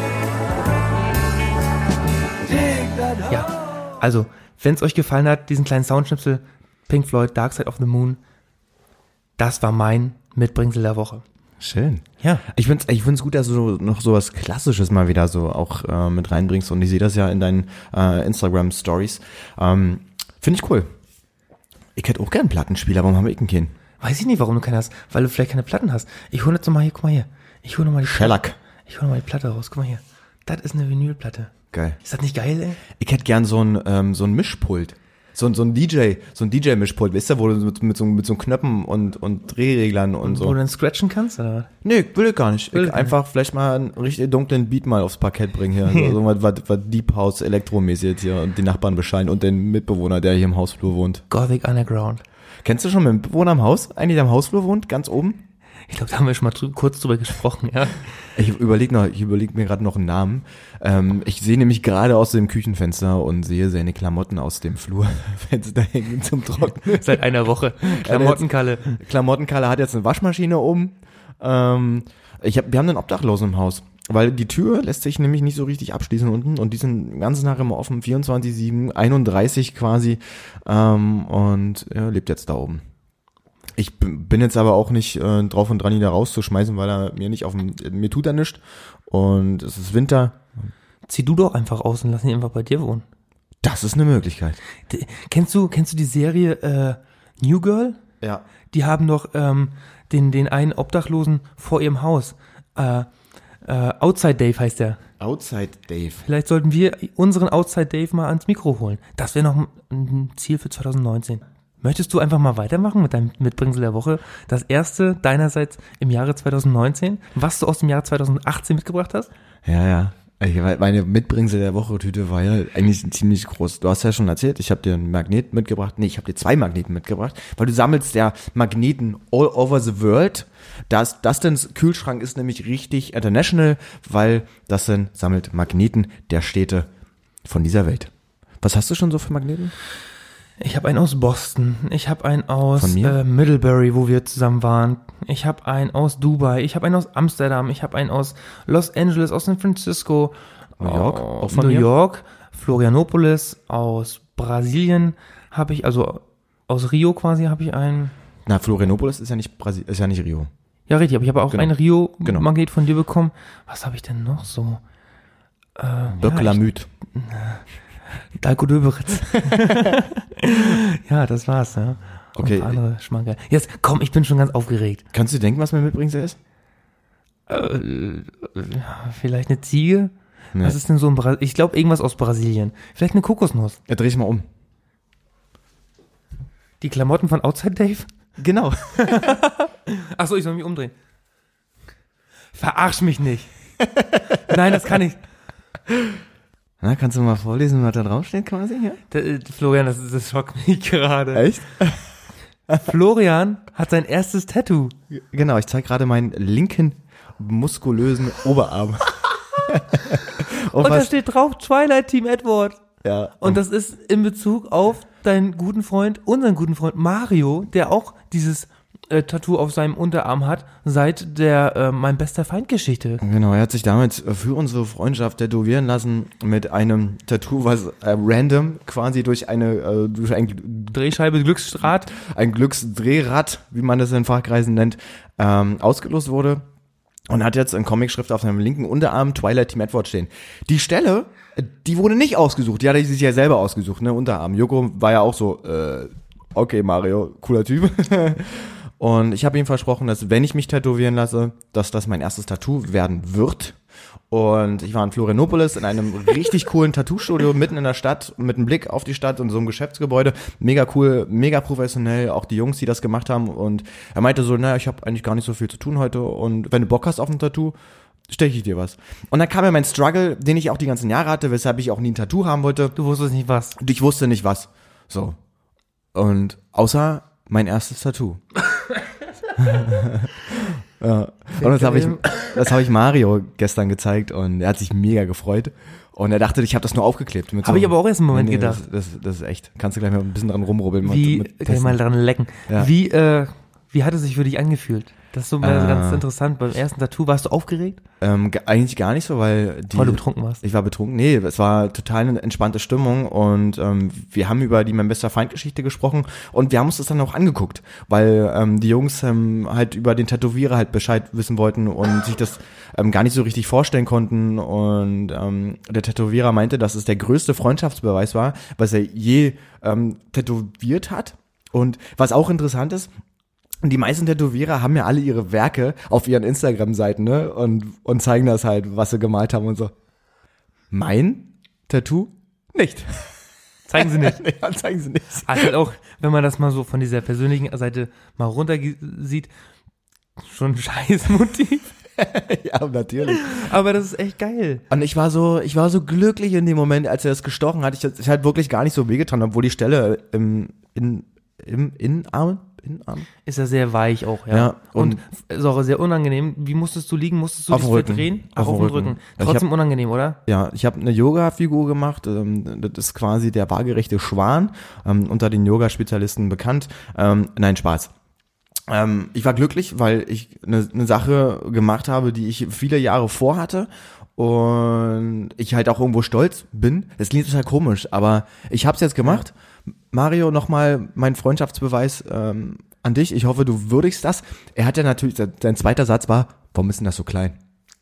Ja, also, wenn es euch gefallen hat, diesen kleinen Soundschnipsel, Pink Floyd, Dark Side of the Moon, das war mein Mitbringsel der Woche. Schön. Ja. Ich find's, ich find's gut, dass du noch so was Klassisches mal wieder so auch äh, mit reinbringst und ich sehe das ja in deinen äh, Instagram-Stories. Ähm, Finde ich cool. Ich hätte auch gern einen Plattenspieler, warum haben wir keinen? Weiß ich nicht, warum du keinen hast, weil du vielleicht keine Platten hast. Ich hole jetzt nochmal hier, guck mal hier. Ich hole nochmal die Shellac. Platte. Ich hole nochmal die Platte raus, guck mal hier. Das ist eine Vinylplatte. Geil. Ist das nicht geil, ey? Ich hätte gern so ein, ähm, so ein Mischpult. So, so ein D J, so ein D J-Mischpult, weißt du, wo du mit, mit, so, mit so Knöpfen und, und Drehreglern und, und so. Wo du dann scratchen kannst, oder was? Nee, will ich gar nicht. Will Ich einfach nicht. Vielleicht mal einen richtig dunklen Beat mal aufs Parkett bringen hier. So, so was, was, was Deep House Elektromäßig jetzt hier und die Nachbarn bescheiden und den Mitbewohner, der hier im Hausflur wohnt. Gothic Underground. Kennst du schon einen Mitbewohner im Haus? Eigentlich, der im Hausflur wohnt, ganz oben? Ich glaube, da haben wir schon mal drü- kurz drüber gesprochen, ja. Ich überlege noch, ich überlege mir gerade noch einen Namen. Ähm, ich sehe nämlich gerade aus dem Küchenfenster und sehe seine Klamotten aus dem Flurfenster hängen zum Trocknen. Seit einer Woche. Klamottenkalle. Klamottenkalle hat jetzt eine Waschmaschine um. Ähm, ich hab, wir haben einen Obdachlosen im Haus, weil die Tür lässt sich nämlich nicht so richtig abschließen unten und die sind den ganzen Tag immer offen, vierundzwanzig sieben, einunddreißig quasi, ähm, und er lebt jetzt da oben. Ich bin jetzt aber auch nicht äh, drauf und dran, ihn da rauszuschmeißen, weil er mir nicht auf dem, mir tut er nichts und es ist Winter. Zieh du doch einfach aus und lass ihn einfach bei dir wohnen. Das ist eine Möglichkeit. D- kennst du, kennst du die Serie äh, New Girl? Ja. Die haben doch ähm, den, den einen Obdachlosen vor ihrem Haus. Äh, äh, Outside Dave heißt der. Outside Dave. Vielleicht sollten wir unseren Outside Dave mal ans Mikro holen. Das wäre noch ein, ein Ziel für zwanzig neunzehn. Möchtest du einfach mal weitermachen mit deinem Mitbringsel der Woche? Das erste deinerseits im Jahre zwanzig neunzehn, was du aus dem Jahr zwanzig achtzehn mitgebracht hast? Ja, ja. Ich, meine Mitbringsel der Woche-Tüte war ja eigentlich ziemlich groß. Du hast ja schon erzählt, ich habe dir einen Magnet mitgebracht. Nee, ich habe dir zwei Magneten mitgebracht, weil du sammelst ja Magneten all over the world. Das Dustins Kühlschrank ist nämlich richtig international, weil Dustin sammelt Magneten der Städte von dieser Welt. Was hast du schon so für Magneten? Ich habe einen aus Boston, ich habe einen aus Von mir? äh, Middlebury, wo wir zusammen waren. Ich habe einen aus Dubai, ich habe einen aus Amsterdam, ich habe einen aus Los Angeles, aus San Francisco, New York, äh, auch von New mir? York, Florianopolis, aus Brasilien habe ich, also aus Rio quasi habe ich einen. Na, Florianopolis ist ja nicht Brasil, ist ja nicht Rio. Ja, richtig, aber ich habe auch Genau. einen Genau. Rio-Magnet von dir bekommen. Was habe ich denn noch so? Äh, Böcklamüt. ja, Dalko Döberitz. Ja, das war's, ja. Und Okay. ein paar andere Schmankerl. Jetzt, komm, ich bin schon ganz aufgeregt. Kannst du denken, was mein Mitbringsel ist? Äh, ja, vielleicht eine Ziege? Nee. Was ist denn so ein Brasilien? Ich glaube, irgendwas aus Brasilien. Vielleicht eine Kokosnuss. Ja, dreh ich mal um. Die Klamotten von Outside Dave? Genau. Achso, ich soll mich umdrehen. Verarsch mich nicht. Nein, das kann ich. Na, kannst du mal vorlesen, was da draufsteht quasi? Ja? Da, äh, Florian, das, das schockt mich gerade. Echt? Florian hat sein erstes Tattoo. Genau, ich zeige gerade meinen linken muskulösen Oberarm. Und, Und da was, steht drauf Twilight Team Edward. ja, Und das ist in Bezug auf deinen guten Freund, unseren guten Freund Mario, der auch dieses äh, Tattoo auf seinem Unterarm hat, seit der äh, Mein bester Feind-Geschichte. genau, er hat sich damit für unsere Freundschaft tätowieren lassen mit einem Tattoo, was äh, random quasi durch eine äh, durch ein, Drehscheibe, Glücksdraht. ein Glücksdrehrad, wie man das in Fachkreisen nennt, ähm, ausgelost wurde. Und hat jetzt in Comicschrift auf seinem linken Unterarm Twilight Team Edward stehen. Die Stelle, die wurde nicht ausgesucht, die hat er sich ja selber ausgesucht, ne, Unterarm. Joko war ja auch so, äh, okay Mario, cooler Typ. Und ich habe ihm versprochen, dass wenn ich mich tätowieren lasse, dass das mein erstes Tattoo werden wird. Und ich war in Florianopolis in einem richtig coolen Tattoo-Studio mitten in der Stadt mit einem Blick auf die Stadt und so einem Geschäftsgebäude. Mega cool, mega professionell, auch die Jungs, die das gemacht haben. Und er meinte so, naja, ich habe eigentlich gar nicht so viel zu tun heute und wenn du Bock hast auf ein Tattoo, steche ich dir was. Und dann kam ja mein Struggle, den ich auch die ganzen Jahre hatte, weshalb ich auch nie ein Tattoo haben wollte. Du wusstest nicht was. Und ich wusste nicht was. So. Und außer mein erstes Tattoo. Ja. Und das habe ich, das habe ich Mario gestern gezeigt und er hat sich mega gefreut. Und er dachte, ich habe das nur aufgeklebt. Mit Habe so, ich aber auch erst einen Moment nee, gedacht. Das, das, das ist echt. Kannst du gleich mal ein bisschen dran rumrubbeln. Wie, mit, mit kann ich mal dran lecken. Ja. Wie, äh, wie hat es sich für dich angefühlt? Das ist so mal Ah. ganz interessant. Beim ersten Tattoo, warst du aufgeregt? Ähm, ge- eigentlich gar nicht so, weil die, Weil du betrunken warst. Ich war betrunken. Nee, es war total eine entspannte Stimmung und ähm, wir haben über die Mein bester Feind-Geschichte gesprochen und wir haben uns das dann auch angeguckt, weil ähm, die Jungs ähm, halt über den Tätowierer halt Bescheid wissen wollten und sich das ähm, gar nicht so richtig vorstellen konnten und ähm, der Tätowierer meinte, dass es der größte Freundschaftsbeweis war, was er je ähm, tätowiert hat. Und was auch interessant ist, die meisten Tätowierer haben ja alle ihre Werke auf ihren Instagram-Seiten, ne? Und, und zeigen das halt, was sie gemalt haben und so. Mein Tattoo? Nicht. Zeigen sie nicht. Ja, zeigen sie nicht. Also halt auch, wenn man das mal so von dieser persönlichen Seite mal runter sieht, schon ein scheiß Motiv. Ja, natürlich. Aber das ist echt geil. Und ich war so, ich war so glücklich in dem Moment, als er das gestochen hat. Ich, ich hat wirklich gar nicht so wehgetan, obwohl die Stelle im, in, im Innenarm, Innenarm? Ist ja sehr weich auch, ja. Ja, und, und- ist auch sehr unangenehm. Wie musstest du liegen? Musstest du Auf dich dem Rücken. verdrehen? Ach, Auf auf, dem dem Rücken. Rücken. Ich Trotzdem hab- unangenehm, oder? Ja, ich habe eine Yoga-Figur gemacht. Ähm, das ist quasi der waagerechte Schwan, ähm, unter den Yoga-Spezialisten bekannt. Ähm, nein, Spaß. Ähm, ich war glücklich, weil ich eine ne Sache gemacht habe, die ich viele Jahre vorhatte und ich halt auch irgendwo stolz bin. Das klingt total komisch, aber ich habe es jetzt gemacht. Mario, nochmal mein Freundschaftsbeweis ähm, an dich. Ich hoffe, du würdigst das. Er hat ja natürlich, sein zweiter Satz war, warum ist denn das so klein?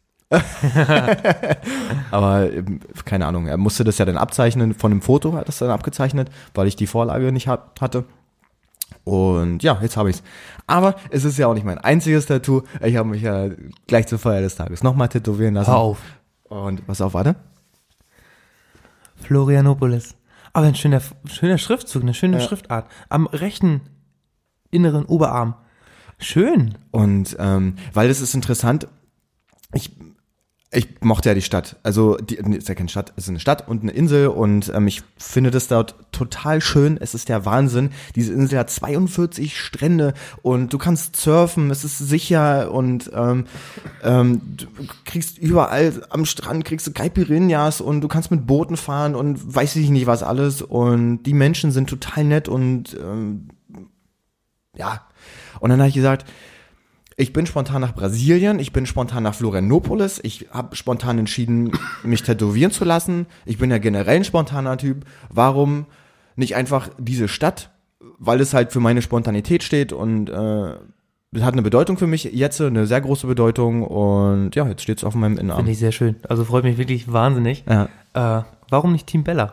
Aber ähm, keine Ahnung, er musste das ja dann abzeichnen. Von dem Foto hat das dann abgezeichnet, weil ich die Vorlage nicht hat, hatte. Und ja, jetzt habe ich's. Aber es ist ja auch nicht mein einziges Tattoo. Ich habe mich ja gleich zur Feier des Tages nochmal tätowieren lassen. Hör auf. Und pass auf, warte. Florianopolis. Aber ein schöner, schöner Schriftzug, eine schöne Ja. Schriftart. Am rechten inneren Oberarm. Schön. Und ähm, weil das ist interessant, ich ich mochte ja die Stadt. Also die nee, ist ja keine Stadt, es ist eine Stadt und eine Insel und ähm, ich finde das dort total schön. Es ist der Wahnsinn. Diese Insel hat zweiundvierzig Strände und du kannst surfen, es ist sicher und ähm, ähm, du kriegst überall am Strand kriegst du Caipirinhas und du kannst mit Booten fahren und weiß ich nicht was alles und die Menschen sind total nett und ähm, ja. Und dann habe ich gesagt, ich bin spontan nach Brasilien, ich bin spontan nach Florianopolis, ich habe spontan entschieden, mich tätowieren zu lassen. Ich bin ja generell ein spontaner Typ. Warum nicht einfach diese Stadt? Weil es halt für meine Spontanität steht und äh, es hat eine Bedeutung für mich jetzt, eine sehr große Bedeutung und ja, jetzt steht es auf meinem Innenarm. Finde ich sehr schön. Also freut mich wirklich wahnsinnig. Ja. Äh, warum nicht Team Bella?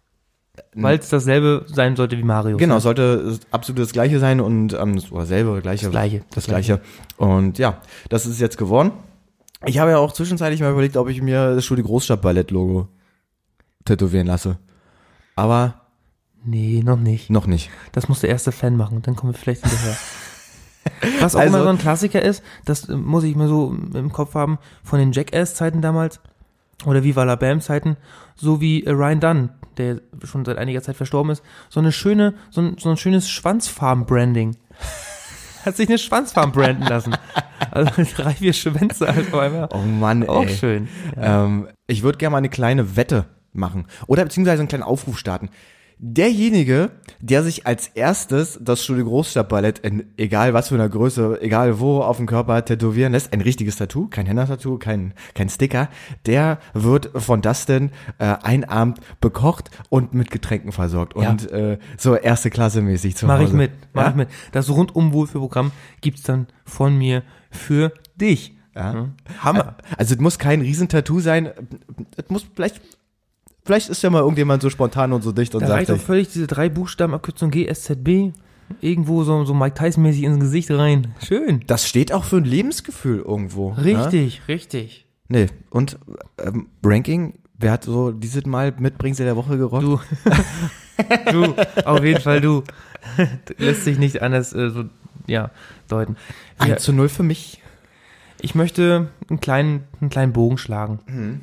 Weil es dasselbe sein sollte wie Mario. Genau, sollte absolut das Gleiche sein und ähm, oder selber gleiche, Das Gleiche. das Gleiche. Und ja, das ist jetzt geworden. Ich habe ja auch zwischenzeitlich mal überlegt, ob ich mir das Studio Großstadt Ballett Logo tätowieren lasse. Aber Nee, noch nicht. noch nicht. Das muss der erste Fan machen und dann kommen wir vielleicht hinterher. Was auch Also- immer so ein Klassiker ist, das äh, muss ich mir so im Kopf haben, von den Jackass-Zeiten damals oder Viva la Bam-Zeiten, so wie äh, Ryan Dunn, der schon seit einiger Zeit verstorben ist, so eine schöne, so ein, so ein schönes Schwanzfarben-Branding. Hat sich eine Schwanzfarben branden lassen. Also drei, vier Schwänze auf einmal. Oh Mann, Auch ey. schön. Ähm, ich würde gerne mal eine kleine Wette machen oder beziehungsweise einen kleinen Aufruf starten. Derjenige, der sich als erstes das Studio Großstadt Ballett in egal was für einer Größe, egal wo auf dem Körper tätowieren lässt, ein richtiges Tattoo, kein Henna-Tattoo, kein kein Sticker, der wird von Dustin äh, ein Abend bekocht und mit Getränken versorgt Ja. und äh, so erste Klasse mäßig zu Mach Hause. ich mit, mach ja? ich mit. Das Rundum-Wohlfühlprogramm gibt's dann von mir für dich. Ja. Hammer. Also es muss kein Riesentattoo sein, es muss vielleicht Vielleicht ist ja mal irgendjemand so spontan und so dicht und Da sagt reicht doch sich, völlig diese drei Buchstabenabkürzung G S Z B irgendwo so, so Mike Tyson-mäßig ins Gesicht rein. Schön. das steht auch für ein Lebensgefühl irgendwo. Richtig, richtig. Ja? Nee, und ähm, Ranking, wer hat so dieses Mal Mitbringsel der Woche gerockt? Du. Du, auf jeden Fall du. Lässt sich nicht anders äh, so, ja, deuten. Ja, eins zu null für mich. ich möchte einen kleinen, einen kleinen Bogen schlagen. Mhm.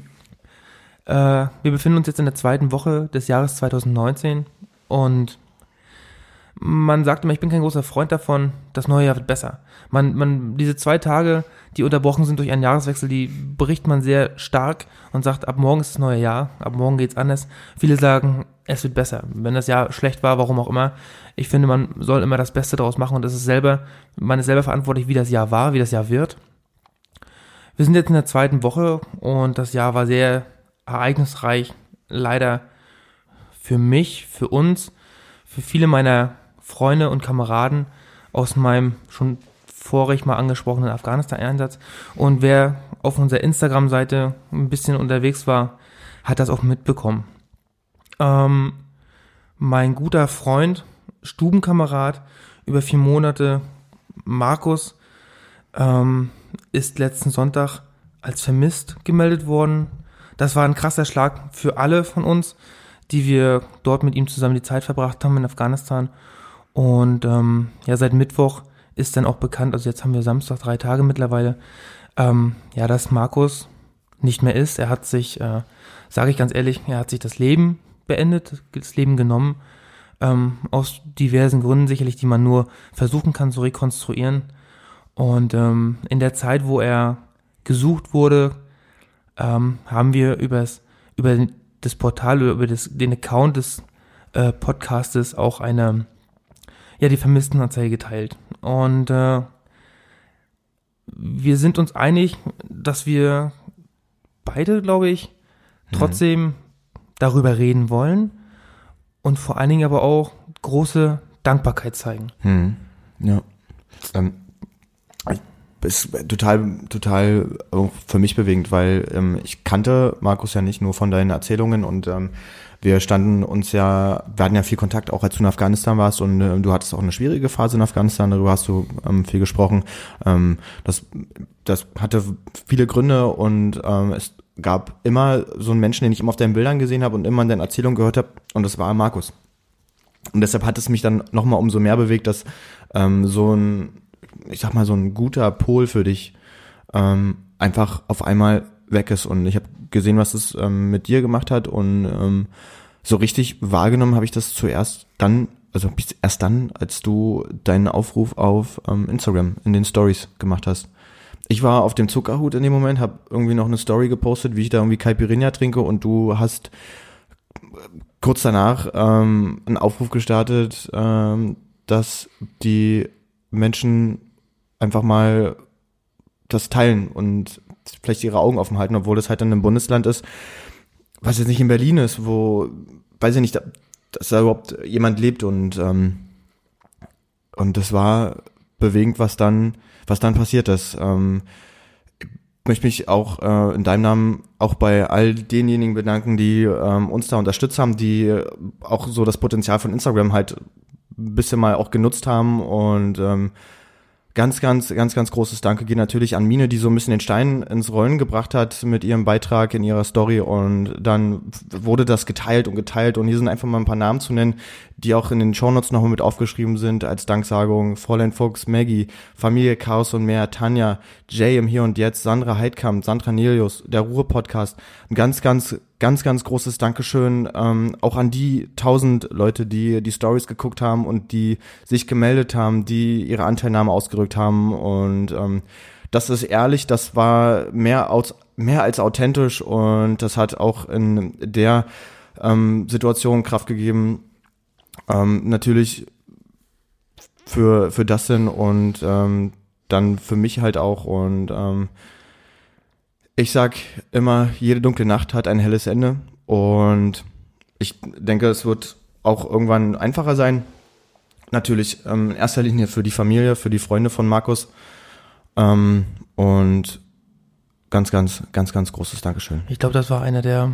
Äh, wir befinden uns jetzt in der zweiten Woche des Jahres zwanzig neunzehn und man sagt immer, ich bin kein großer Freund davon, das neue Jahr wird besser. Man, man, diese zwei Tage, die unterbrochen sind durch einen Jahreswechsel, die bricht man sehr stark und sagt, ab morgen ist das neue Jahr, ab morgen geht's anders. Viele sagen, es wird besser. Wenn das Jahr schlecht war, warum auch immer. Ich finde, man soll immer das Beste daraus machen und das ist selber, man ist selber verantwortlich, wie das Jahr war, wie das Jahr wird. Wir sind jetzt in der zweiten Woche und das Jahr war sehr ereignisreich, leider für mich, für uns, für viele meiner Freunde und Kameraden aus meinem schon vorig mal angesprochenen Afghanistan-Einsatz. Und wer auf unserer Instagram-Seite ein bisschen unterwegs war, hat das auch mitbekommen. Ähm, mein guter Freund, Stubenkamerad über vier Monate, Markus, ähm, ist letzten Sonntag als vermisst gemeldet worden. Das war ein krasser Schlag für alle von uns, die wir dort mit ihm zusammen die Zeit verbracht haben in Afghanistan. Und ähm, ja, seit Mittwoch ist dann auch bekannt, also jetzt haben wir Samstag, drei Tage mittlerweile, ähm, ja, dass Markus nicht mehr ist. Er hat sich, äh, sage ich ganz ehrlich, er hat sich das Leben beendet, das Leben genommen, ähm, aus diversen Gründen sicherlich, die man nur versuchen kann zu rekonstruieren. Und ähm, in der Zeit, wo er gesucht wurde, ähm, haben wir übers, über das Portal, über das, den Account des äh, Podcastes auch eine, ja, die Vermisstenanzeige geteilt. Und äh, wir sind uns einig, dass wir beide, glaube ich, trotzdem mhm. darüber reden wollen und vor allen Dingen aber auch große Dankbarkeit zeigen. Hm. Ja. Ähm, ist total, total auch für mich bewegend, weil ähm, ich kannte Markus ja nicht nur von deinen Erzählungen und ähm, wir standen uns ja, wir hatten ja viel Kontakt, auch als du in Afghanistan warst und äh, du hattest auch eine schwierige Phase in Afghanistan, darüber hast du ähm, viel gesprochen. Ähm, das, das hatte viele Gründe und ähm, es gab immer so einen Menschen, den ich immer auf deinen Bildern gesehen habe und immer in deinen Erzählungen gehört habe und das war Markus. Und deshalb hat es mich dann nochmal umso mehr bewegt, dass ähm, so ein, ich sag mal, so ein guter Pol für dich ähm, einfach auf einmal weg ist. Und ich habe gesehen, was es ähm, mit dir gemacht hat und ähm, so richtig wahrgenommen habe ich das zuerst dann, also erst dann, als du deinen Aufruf auf ähm, Instagram in den Stories gemacht hast. Ich war auf dem Zuckerhut in dem Moment, habe irgendwie noch eine Story gepostet, wie ich da irgendwie Caipirinha trinke und du hast kurz danach ähm, einen Aufruf gestartet, ähm, dass die Menschen einfach mal das teilen und vielleicht ihre Augen offen halten, obwohl das halt in einem Bundesland ist, was jetzt nicht in Berlin ist, wo, weiß ich nicht, dass da überhaupt jemand lebt und ähm, und das war bewegend, was dann was dann passiert ist. Ähm, ich möchte mich auch äh, in deinem Namen auch bei all denjenigen bedanken, die ähm, uns da unterstützt haben, die auch so das Potenzial von Instagram halt ein bisschen mal auch genutzt haben und ähm, ganz, ganz, ganz, ganz großes Danke geht natürlich an Mine, die so ein bisschen den Stein ins Rollen gebracht hat mit ihrem Beitrag in ihrer Story und dann wurde das geteilt und geteilt und hier sind einfach mal ein paar Namen zu nennen, die auch in den Shownotes nochmal mit aufgeschrieben sind als Danksagung. Fräulein Fuchs, Maggie, Familie Chaos und mehr, Tanja, Jay im Hier und Jetzt, Sandra Heidkamp, Sandra Nelius, der Ruhr-Podcast. Ein ganz, ganz, ganz, ganz großes Dankeschön ähm, auch an die tausend Leute, die die Stories geguckt haben und die sich gemeldet haben, die ihre Anteilnahme ausgedrückt haben und ähm, das ist ehrlich, das war mehr, aus, mehr als authentisch und das hat auch in der ähm, Situation Kraft gegeben, ähm, natürlich für für Dustin und ähm, dann für mich halt auch und ähm, ich sag immer, jede dunkle Nacht hat ein helles Ende und ich denke, es wird auch irgendwann einfacher sein. Natürlich ähm, in erster Linie für die Familie, für die Freunde von Markus ähm, und ganz, ganz, ganz, ganz großes Dankeschön. Ich glaube, das war einer der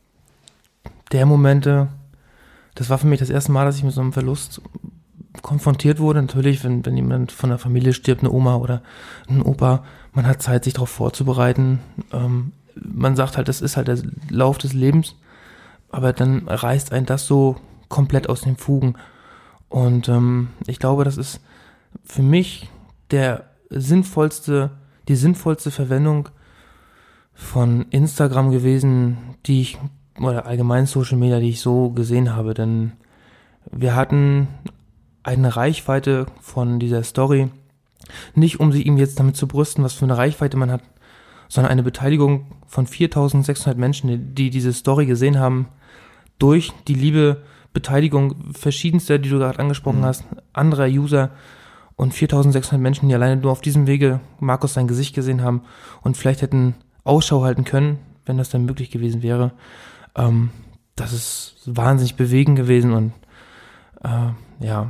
der Momente, das war für mich das erste Mal, dass ich mit so einem Verlust konfrontiert wurde. Natürlich, wenn, wenn jemand von der Familie stirbt, eine Oma oder ein Opa, man hat Zeit, sich darauf vorzubereiten. Ähm, man sagt halt, das ist halt der Lauf des Lebens, aber dann reißt einen das so komplett aus den Fugen. Und ähm, ich glaube, das ist für mich der sinnvollste, die sinnvollste Verwendung von Instagram gewesen, die ich, oder allgemein Social Media, die ich so gesehen habe, denn wir hatten eine Reichweite von dieser Story, nicht um sie ihm jetzt damit zu brüsten, was für eine Reichweite man hat, sondern eine Beteiligung von viertausendsechshundert Menschen, die diese Story gesehen haben, durch die liebe Beteiligung verschiedenster, die du gerade angesprochen mhm. hast, anderer User und viertausendsechshundert Menschen, die alleine nur auf diesem Wege Markus sein Gesicht gesehen haben und vielleicht hätten Ausschau halten können, wenn das dann möglich gewesen wäre. Ähm, das ist wahnsinnig bewegend gewesen und äh, ja,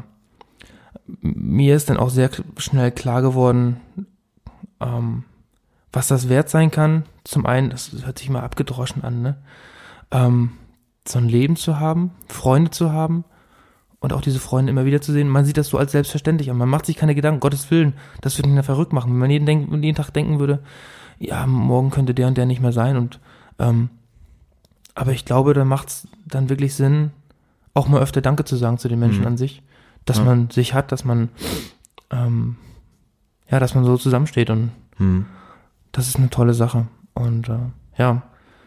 mir ist dann auch sehr schnell klar geworden, ähm, was das wert sein kann. Zum einen, das hört sich mal abgedroschen an, ne? Ähm, so ein Leben zu haben, Freunde zu haben und auch diese Freunde immer wieder zu sehen. Man sieht das so als selbstverständlich an. Man macht sich keine Gedanken, Gottes Willen, das würde ihn ja verrückt machen. Wenn man jeden, denk, jeden Tag denken würde, ja, morgen könnte der und der nicht mehr sein. Und ähm, aber ich glaube, da macht es dann wirklich Sinn, auch mal öfter Danke zu sagen zu den Menschen mhm. an sich, dass ja. man sich hat, dass man ähm, ja, dass man so zusammensteht und mhm. das ist eine tolle Sache. Und äh, ja.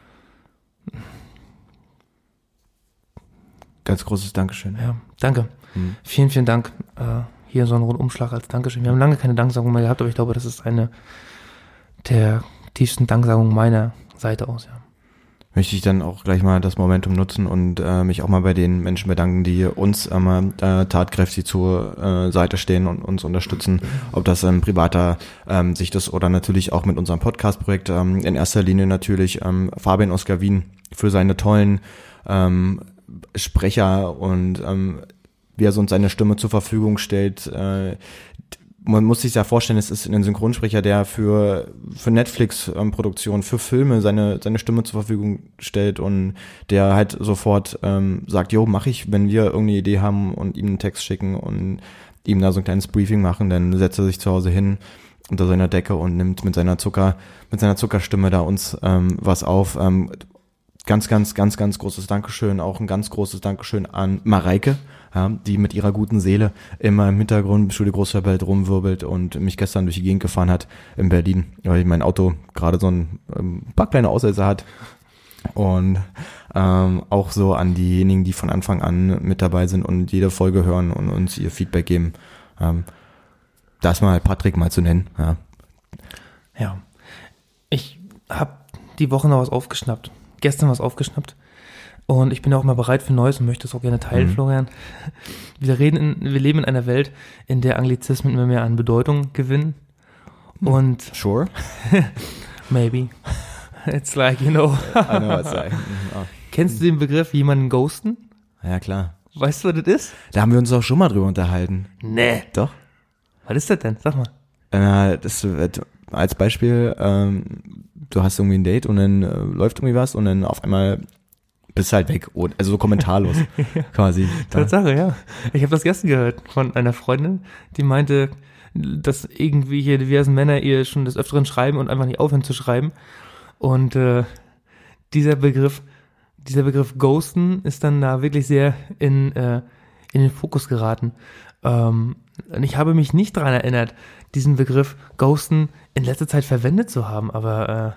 Ganz großes Dankeschön. Ja, danke. Mhm. Vielen, vielen Dank. Äh, hier so ein Rundumschlag als Dankeschön. Wir haben lange keine Danksagung mehr gehabt, aber ich glaube, das ist eine der tiefsten Danksagungen meiner Seite aus, ja. Möchte ich dann auch gleich mal das Momentum nutzen und äh, mich auch mal bei den Menschen bedanken, die uns ähm, äh, tatkräftig zur äh, Seite stehen und uns unterstützen, ob das in privater ähm, Sicht ist oder natürlich auch mit unserem Podcast-Projekt. Ähm, in erster Linie natürlich ähm, Fabian Oskar Wien für seine tollen ähm, Sprecher und ähm, wie er uns seine Stimme zur Verfügung stellt, äh, man muss sich ja vorstellen, es ist ein Synchronsprecher, der für für Netflix-Produktionen, für Filme seine seine Stimme zur Verfügung stellt und der halt sofort ähm, sagt, jo, mach ich, wenn wir irgendeine Idee haben und ihm einen Text schicken und ihm da so ein kleines Briefing machen, dann setzt er sich zu Hause hin unter seiner Decke und nimmt mit seiner Zucker mit seiner Zuckerstimme da uns ähm, was auf. Ähm, ganz, ganz, ganz, ganz großes Dankeschön, auch ein ganz großes Dankeschön an Mareike, ja, die mit ihrer guten Seele immer im Hintergrund Studio Großverbeld rumwirbelt und mich gestern durch die Gegend gefahren hat in Berlin, weil mein Auto gerade so ein, ein paar kleine Aussätze hat. Und ähm, auch so an diejenigen, die von Anfang an mit dabei sind und jede Folge hören und uns ihr Feedback geben. Ähm, da ist mal Patrick mal zu nennen. Ja, ja. Ich habe die Woche noch was aufgeschnappt. Gestern was aufgeschnappt. Und ich bin auch mal bereit für Neues und möchte es auch gerne teilen, mhm. Florian. Wir, reden in, wir leben in einer Welt, in der Anglizismen immer mehr an Bedeutung gewinnen. Und sure. Maybe. It's like, you know. I know what's like. Oh. Kennst du den Begriff jemanden ghosten? Ja, klar. Weißt du, was das ist? Da haben wir uns auch schon mal drüber unterhalten. Nee. Doch. Was ist das denn? Sag mal. Äh, das wird als Beispiel, ähm, du hast irgendwie ein Date und dann äh, läuft irgendwie was und dann auf einmal bist du halt weg. Also so kommentarlos ja. quasi. Tatsache, ja. Ich habe das gestern gehört von einer Freundin, die meinte, dass irgendwie hier diversen Männer ihr schon des Öfteren schreiben und einfach nicht aufhören zu schreiben. Und äh, dieser Begriff, dieser Begriff Ghosten ist dann da wirklich sehr in, äh, in den Fokus geraten. Ähm, und ich habe mich nicht daran erinnert, diesen Begriff Ghosten in letzter Zeit verwendet zu haben, aber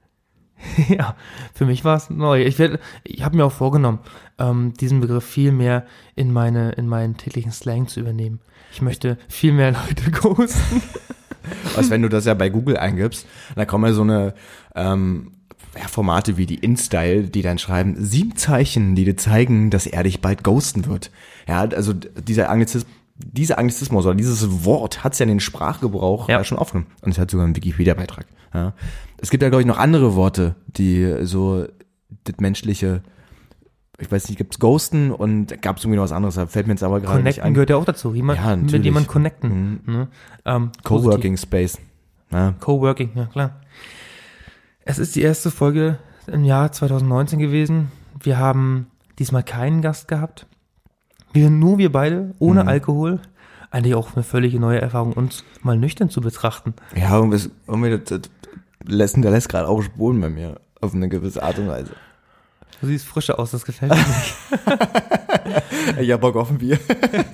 äh, ja, für mich war es neu. Ich, werd, ich habe mir auch vorgenommen, ähm, diesen Begriff viel mehr in meine in meinen täglichen Slang zu übernehmen. Ich möchte viel mehr Leute ghosten. Also wenn du das ja bei Google eingibst, dann kommen ja so eine ähm, ja, Formate wie die InStyle, die dann schreiben, sieben Zeichen, die dir zeigen, dass er dich bald ghosten wird. Ja, also dieser Anglizismus, dieser Anglizismus oder dieses Wort hat es ja in den Sprachgebrauch ja. schon aufgenommen. Und es hat sogar einen Wikipedia-Beitrag. Ja. Es gibt ja, glaube ich, noch andere Worte, die so das menschliche, ich weiß nicht, gibt's Ghosten und gab es irgendwie noch was anderes, da fällt mir jetzt aber gerade nicht ein. Connecten gehört ja auch dazu, jemand, ja, mit jemandem connecten. Mhm. Ne? Ähm, Coworking Space. Ja. Coworking, ja klar. Es ist die erste Folge im Jahr zwanzig neunzehn gewesen. Wir haben diesmal keinen Gast gehabt. Wir, nur wir beide, ohne mhm. Alkohol. Eigentlich auch eine völlige neue Erfahrung, uns mal nüchtern zu betrachten. Ja, irgendwie, irgendwie das, das lässt, der lässt gerade auch Spuren bei mir, auf eine gewisse Art und Weise. Du siehst frischer aus, das gefällt mir nicht. Ich hab Bock auf ein Bier.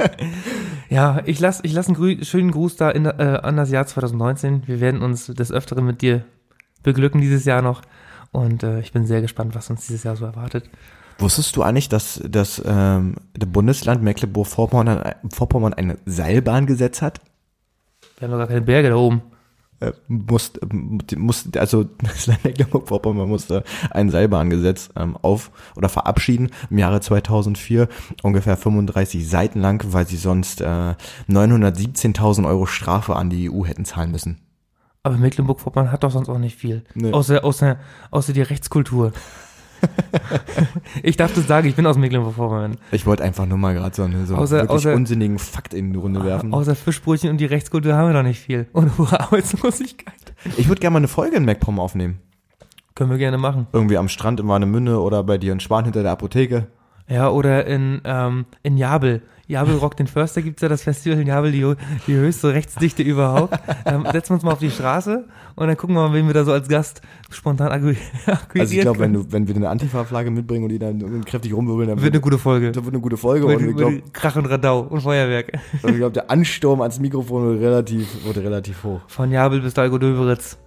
Ja, ich lasse ich lass einen grü- schönen Gruß da in, äh, an das Jahr zwanzig neunzehn. Wir werden uns des Öfteren mit dir beglücken dieses Jahr noch. Und äh, ich bin sehr gespannt, was uns dieses Jahr so erwartet. Wusstest du eigentlich, dass das ähm, das Bundesland Mecklenburg-Vorpommern, Vorpommern ein Seilbahngesetz hat? Wir haben doch gar keine Berge da oben. Äh, muss, muss, also das Land Mecklenburg-Vorpommern musste ein Seilbahngesetz ähm, auf oder verabschieden im Jahre zweitausendvier, ungefähr fünfunddreißig Seiten lang, weil sie sonst äh, neunhundertsiebzehntausend Euro Strafe an die E U hätten zahlen müssen. Aber Mecklenburg-Vorpommern hat doch sonst auch nicht viel. Nee. Außer, außer, außer die Rechtskultur. Ich darf das sagen, ich bin aus Mecklenburg-Vorpommern. Ich wollte einfach nur mal gerade so einen so außer, wirklich außer, unsinnigen Fakt in die Runde werfen. Außer Fischbrötchen und die Rechtskultur haben wir doch nicht viel. Und hohe Arbeitslosigkeit. Ich würde gerne mal eine Folge in MacPom aufnehmen. Können wir gerne machen. Irgendwie am Strand in Warnemünde oder bei dir in Spahn hinter der Apotheke. Ja, oder in, ähm, in Jabel. Jabel Rock den Förster gibt's ja, das Festival in Jabel, die, die höchste Rechtsdichte überhaupt. Dann setzen wir uns mal auf die Straße und dann gucken wir mal, wen wir da so als Gast spontan akquirieren. Also ich glaube, wenn du, wenn wir eine Antifa-Flagge mitbringen und die dann kräftig rumwirbeln, dann wird eine gute Folge. Das wird eine gute Folge. Wird, und ich glaub, Krach und Radau und Feuerwerk. Und ich glaube, der Ansturm ans Mikrofon wird relativ, wird relativ hoch. Von Jabel bis Dalgo-Döberitz.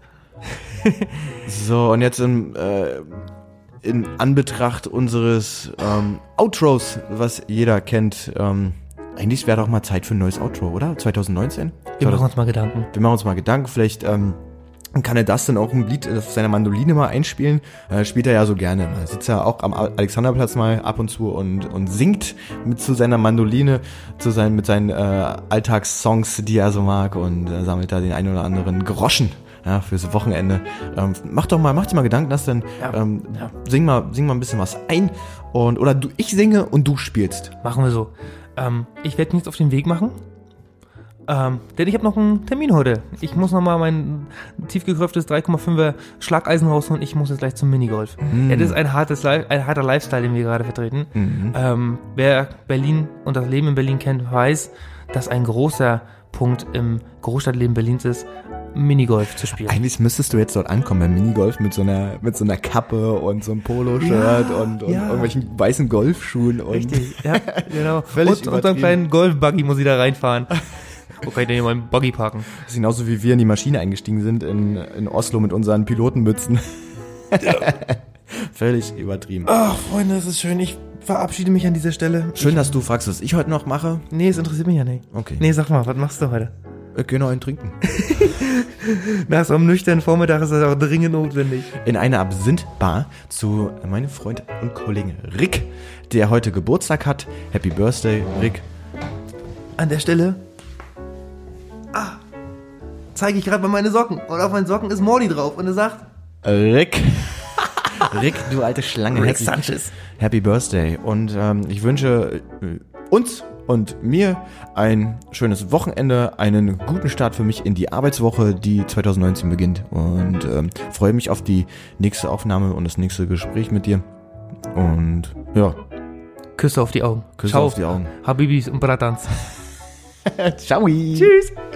So, und jetzt in, äh, in Anbetracht unseres ähm, Outros, was jeder kennt, ähm, eigentlich wäre doch mal Zeit für ein neues Outro, oder? zwanzig neunzehn? Wir machen uns mal Gedanken. Wir machen uns mal Gedanken. Vielleicht ähm, kann er das dann auch ein Lied auf seiner Mandoline mal einspielen. Äh, spielt er ja so gerne. Er sitzt ja auch am Alexanderplatz mal ab und zu und, und singt mit zu seiner Mandoline, zu seinen, mit seinen äh, Alltagssongs, die er so mag, und äh, sammelt da den einen oder anderen Groschen. Ja, fürs Wochenende. Ähm, mach doch mal, mach dir mal Gedanken, dass dann ja, ähm, ja. sing mal, sing mal ein bisschen was ein, und oder du, ich singe und du spielst. Machen wir so. Ähm, ich werde nichts auf den Weg machen. Ähm, denn ich habe noch einen Termin heute. Ich muss nochmal mein tiefgekröpftes drei Komma fünfer Schlageisen rausholen. Ich muss jetzt gleich zum Minigolf. Mhm. Ja, das ist ein, hartes, Li- ein harter Lifestyle, den wir gerade vertreten. Mhm. Ähm, wer Berlin und das Leben in Berlin kennt, weiß, dass ein großer Punkt im Großstadtleben Berlins ist, Minigolf zu spielen. Eigentlich müsstest du jetzt dort ankommen beim Minigolf mit so einer, mit so einer Kappe und so einem Polo-Shirt Ja, und, und ja. irgendwelchen weißen Golfschuhen. Und Richtig, ja, genau. Völlig und, und so einen übertrieben. kleinen Golf-Buggy muss ich da reinfahren. Wo kann ich denn hier meinen Buggy parken? Das ist genauso wie wir in die Maschine eingestiegen sind in, in Oslo mit unseren Pilotenmützen. Völlig übertrieben. Ach, Freunde, das ist schön. Ich verabschiede mich an dieser Stelle. Schön, dass du fragst, was ich heute noch mache. Nee, es interessiert mich ja nicht. Okay. Nee, sag mal, was machst du heute? Ich geh noch einen trinken. Nach so einem nüchternen Vormittag ist das auch dringend notwendig. In einer Absinth-Bar zu meinem Freund und Kollegen Rick, der heute Geburtstag hat. Happy Birthday, Rick. An der Stelle ah, zeige ich gerade mal meine Socken. Und auf meinen Socken ist Morty drauf. Und er sagt, Rick. Rick, du alte Schlange. Rick Happy, Sanchez. Happy Birthday. Und ähm, ich wünsche äh, uns und mir ein schönes Wochenende, einen guten Start für mich in die Arbeitswoche, die zwanzig neunzehn beginnt. Und ähm, freue mich auf die nächste Aufnahme und das nächste Gespräch mit dir. Und ja, Küsse auf die Augen. Küsse Ciao. auf die Augen. Habibis und Bratans. Ciao. Tschüss.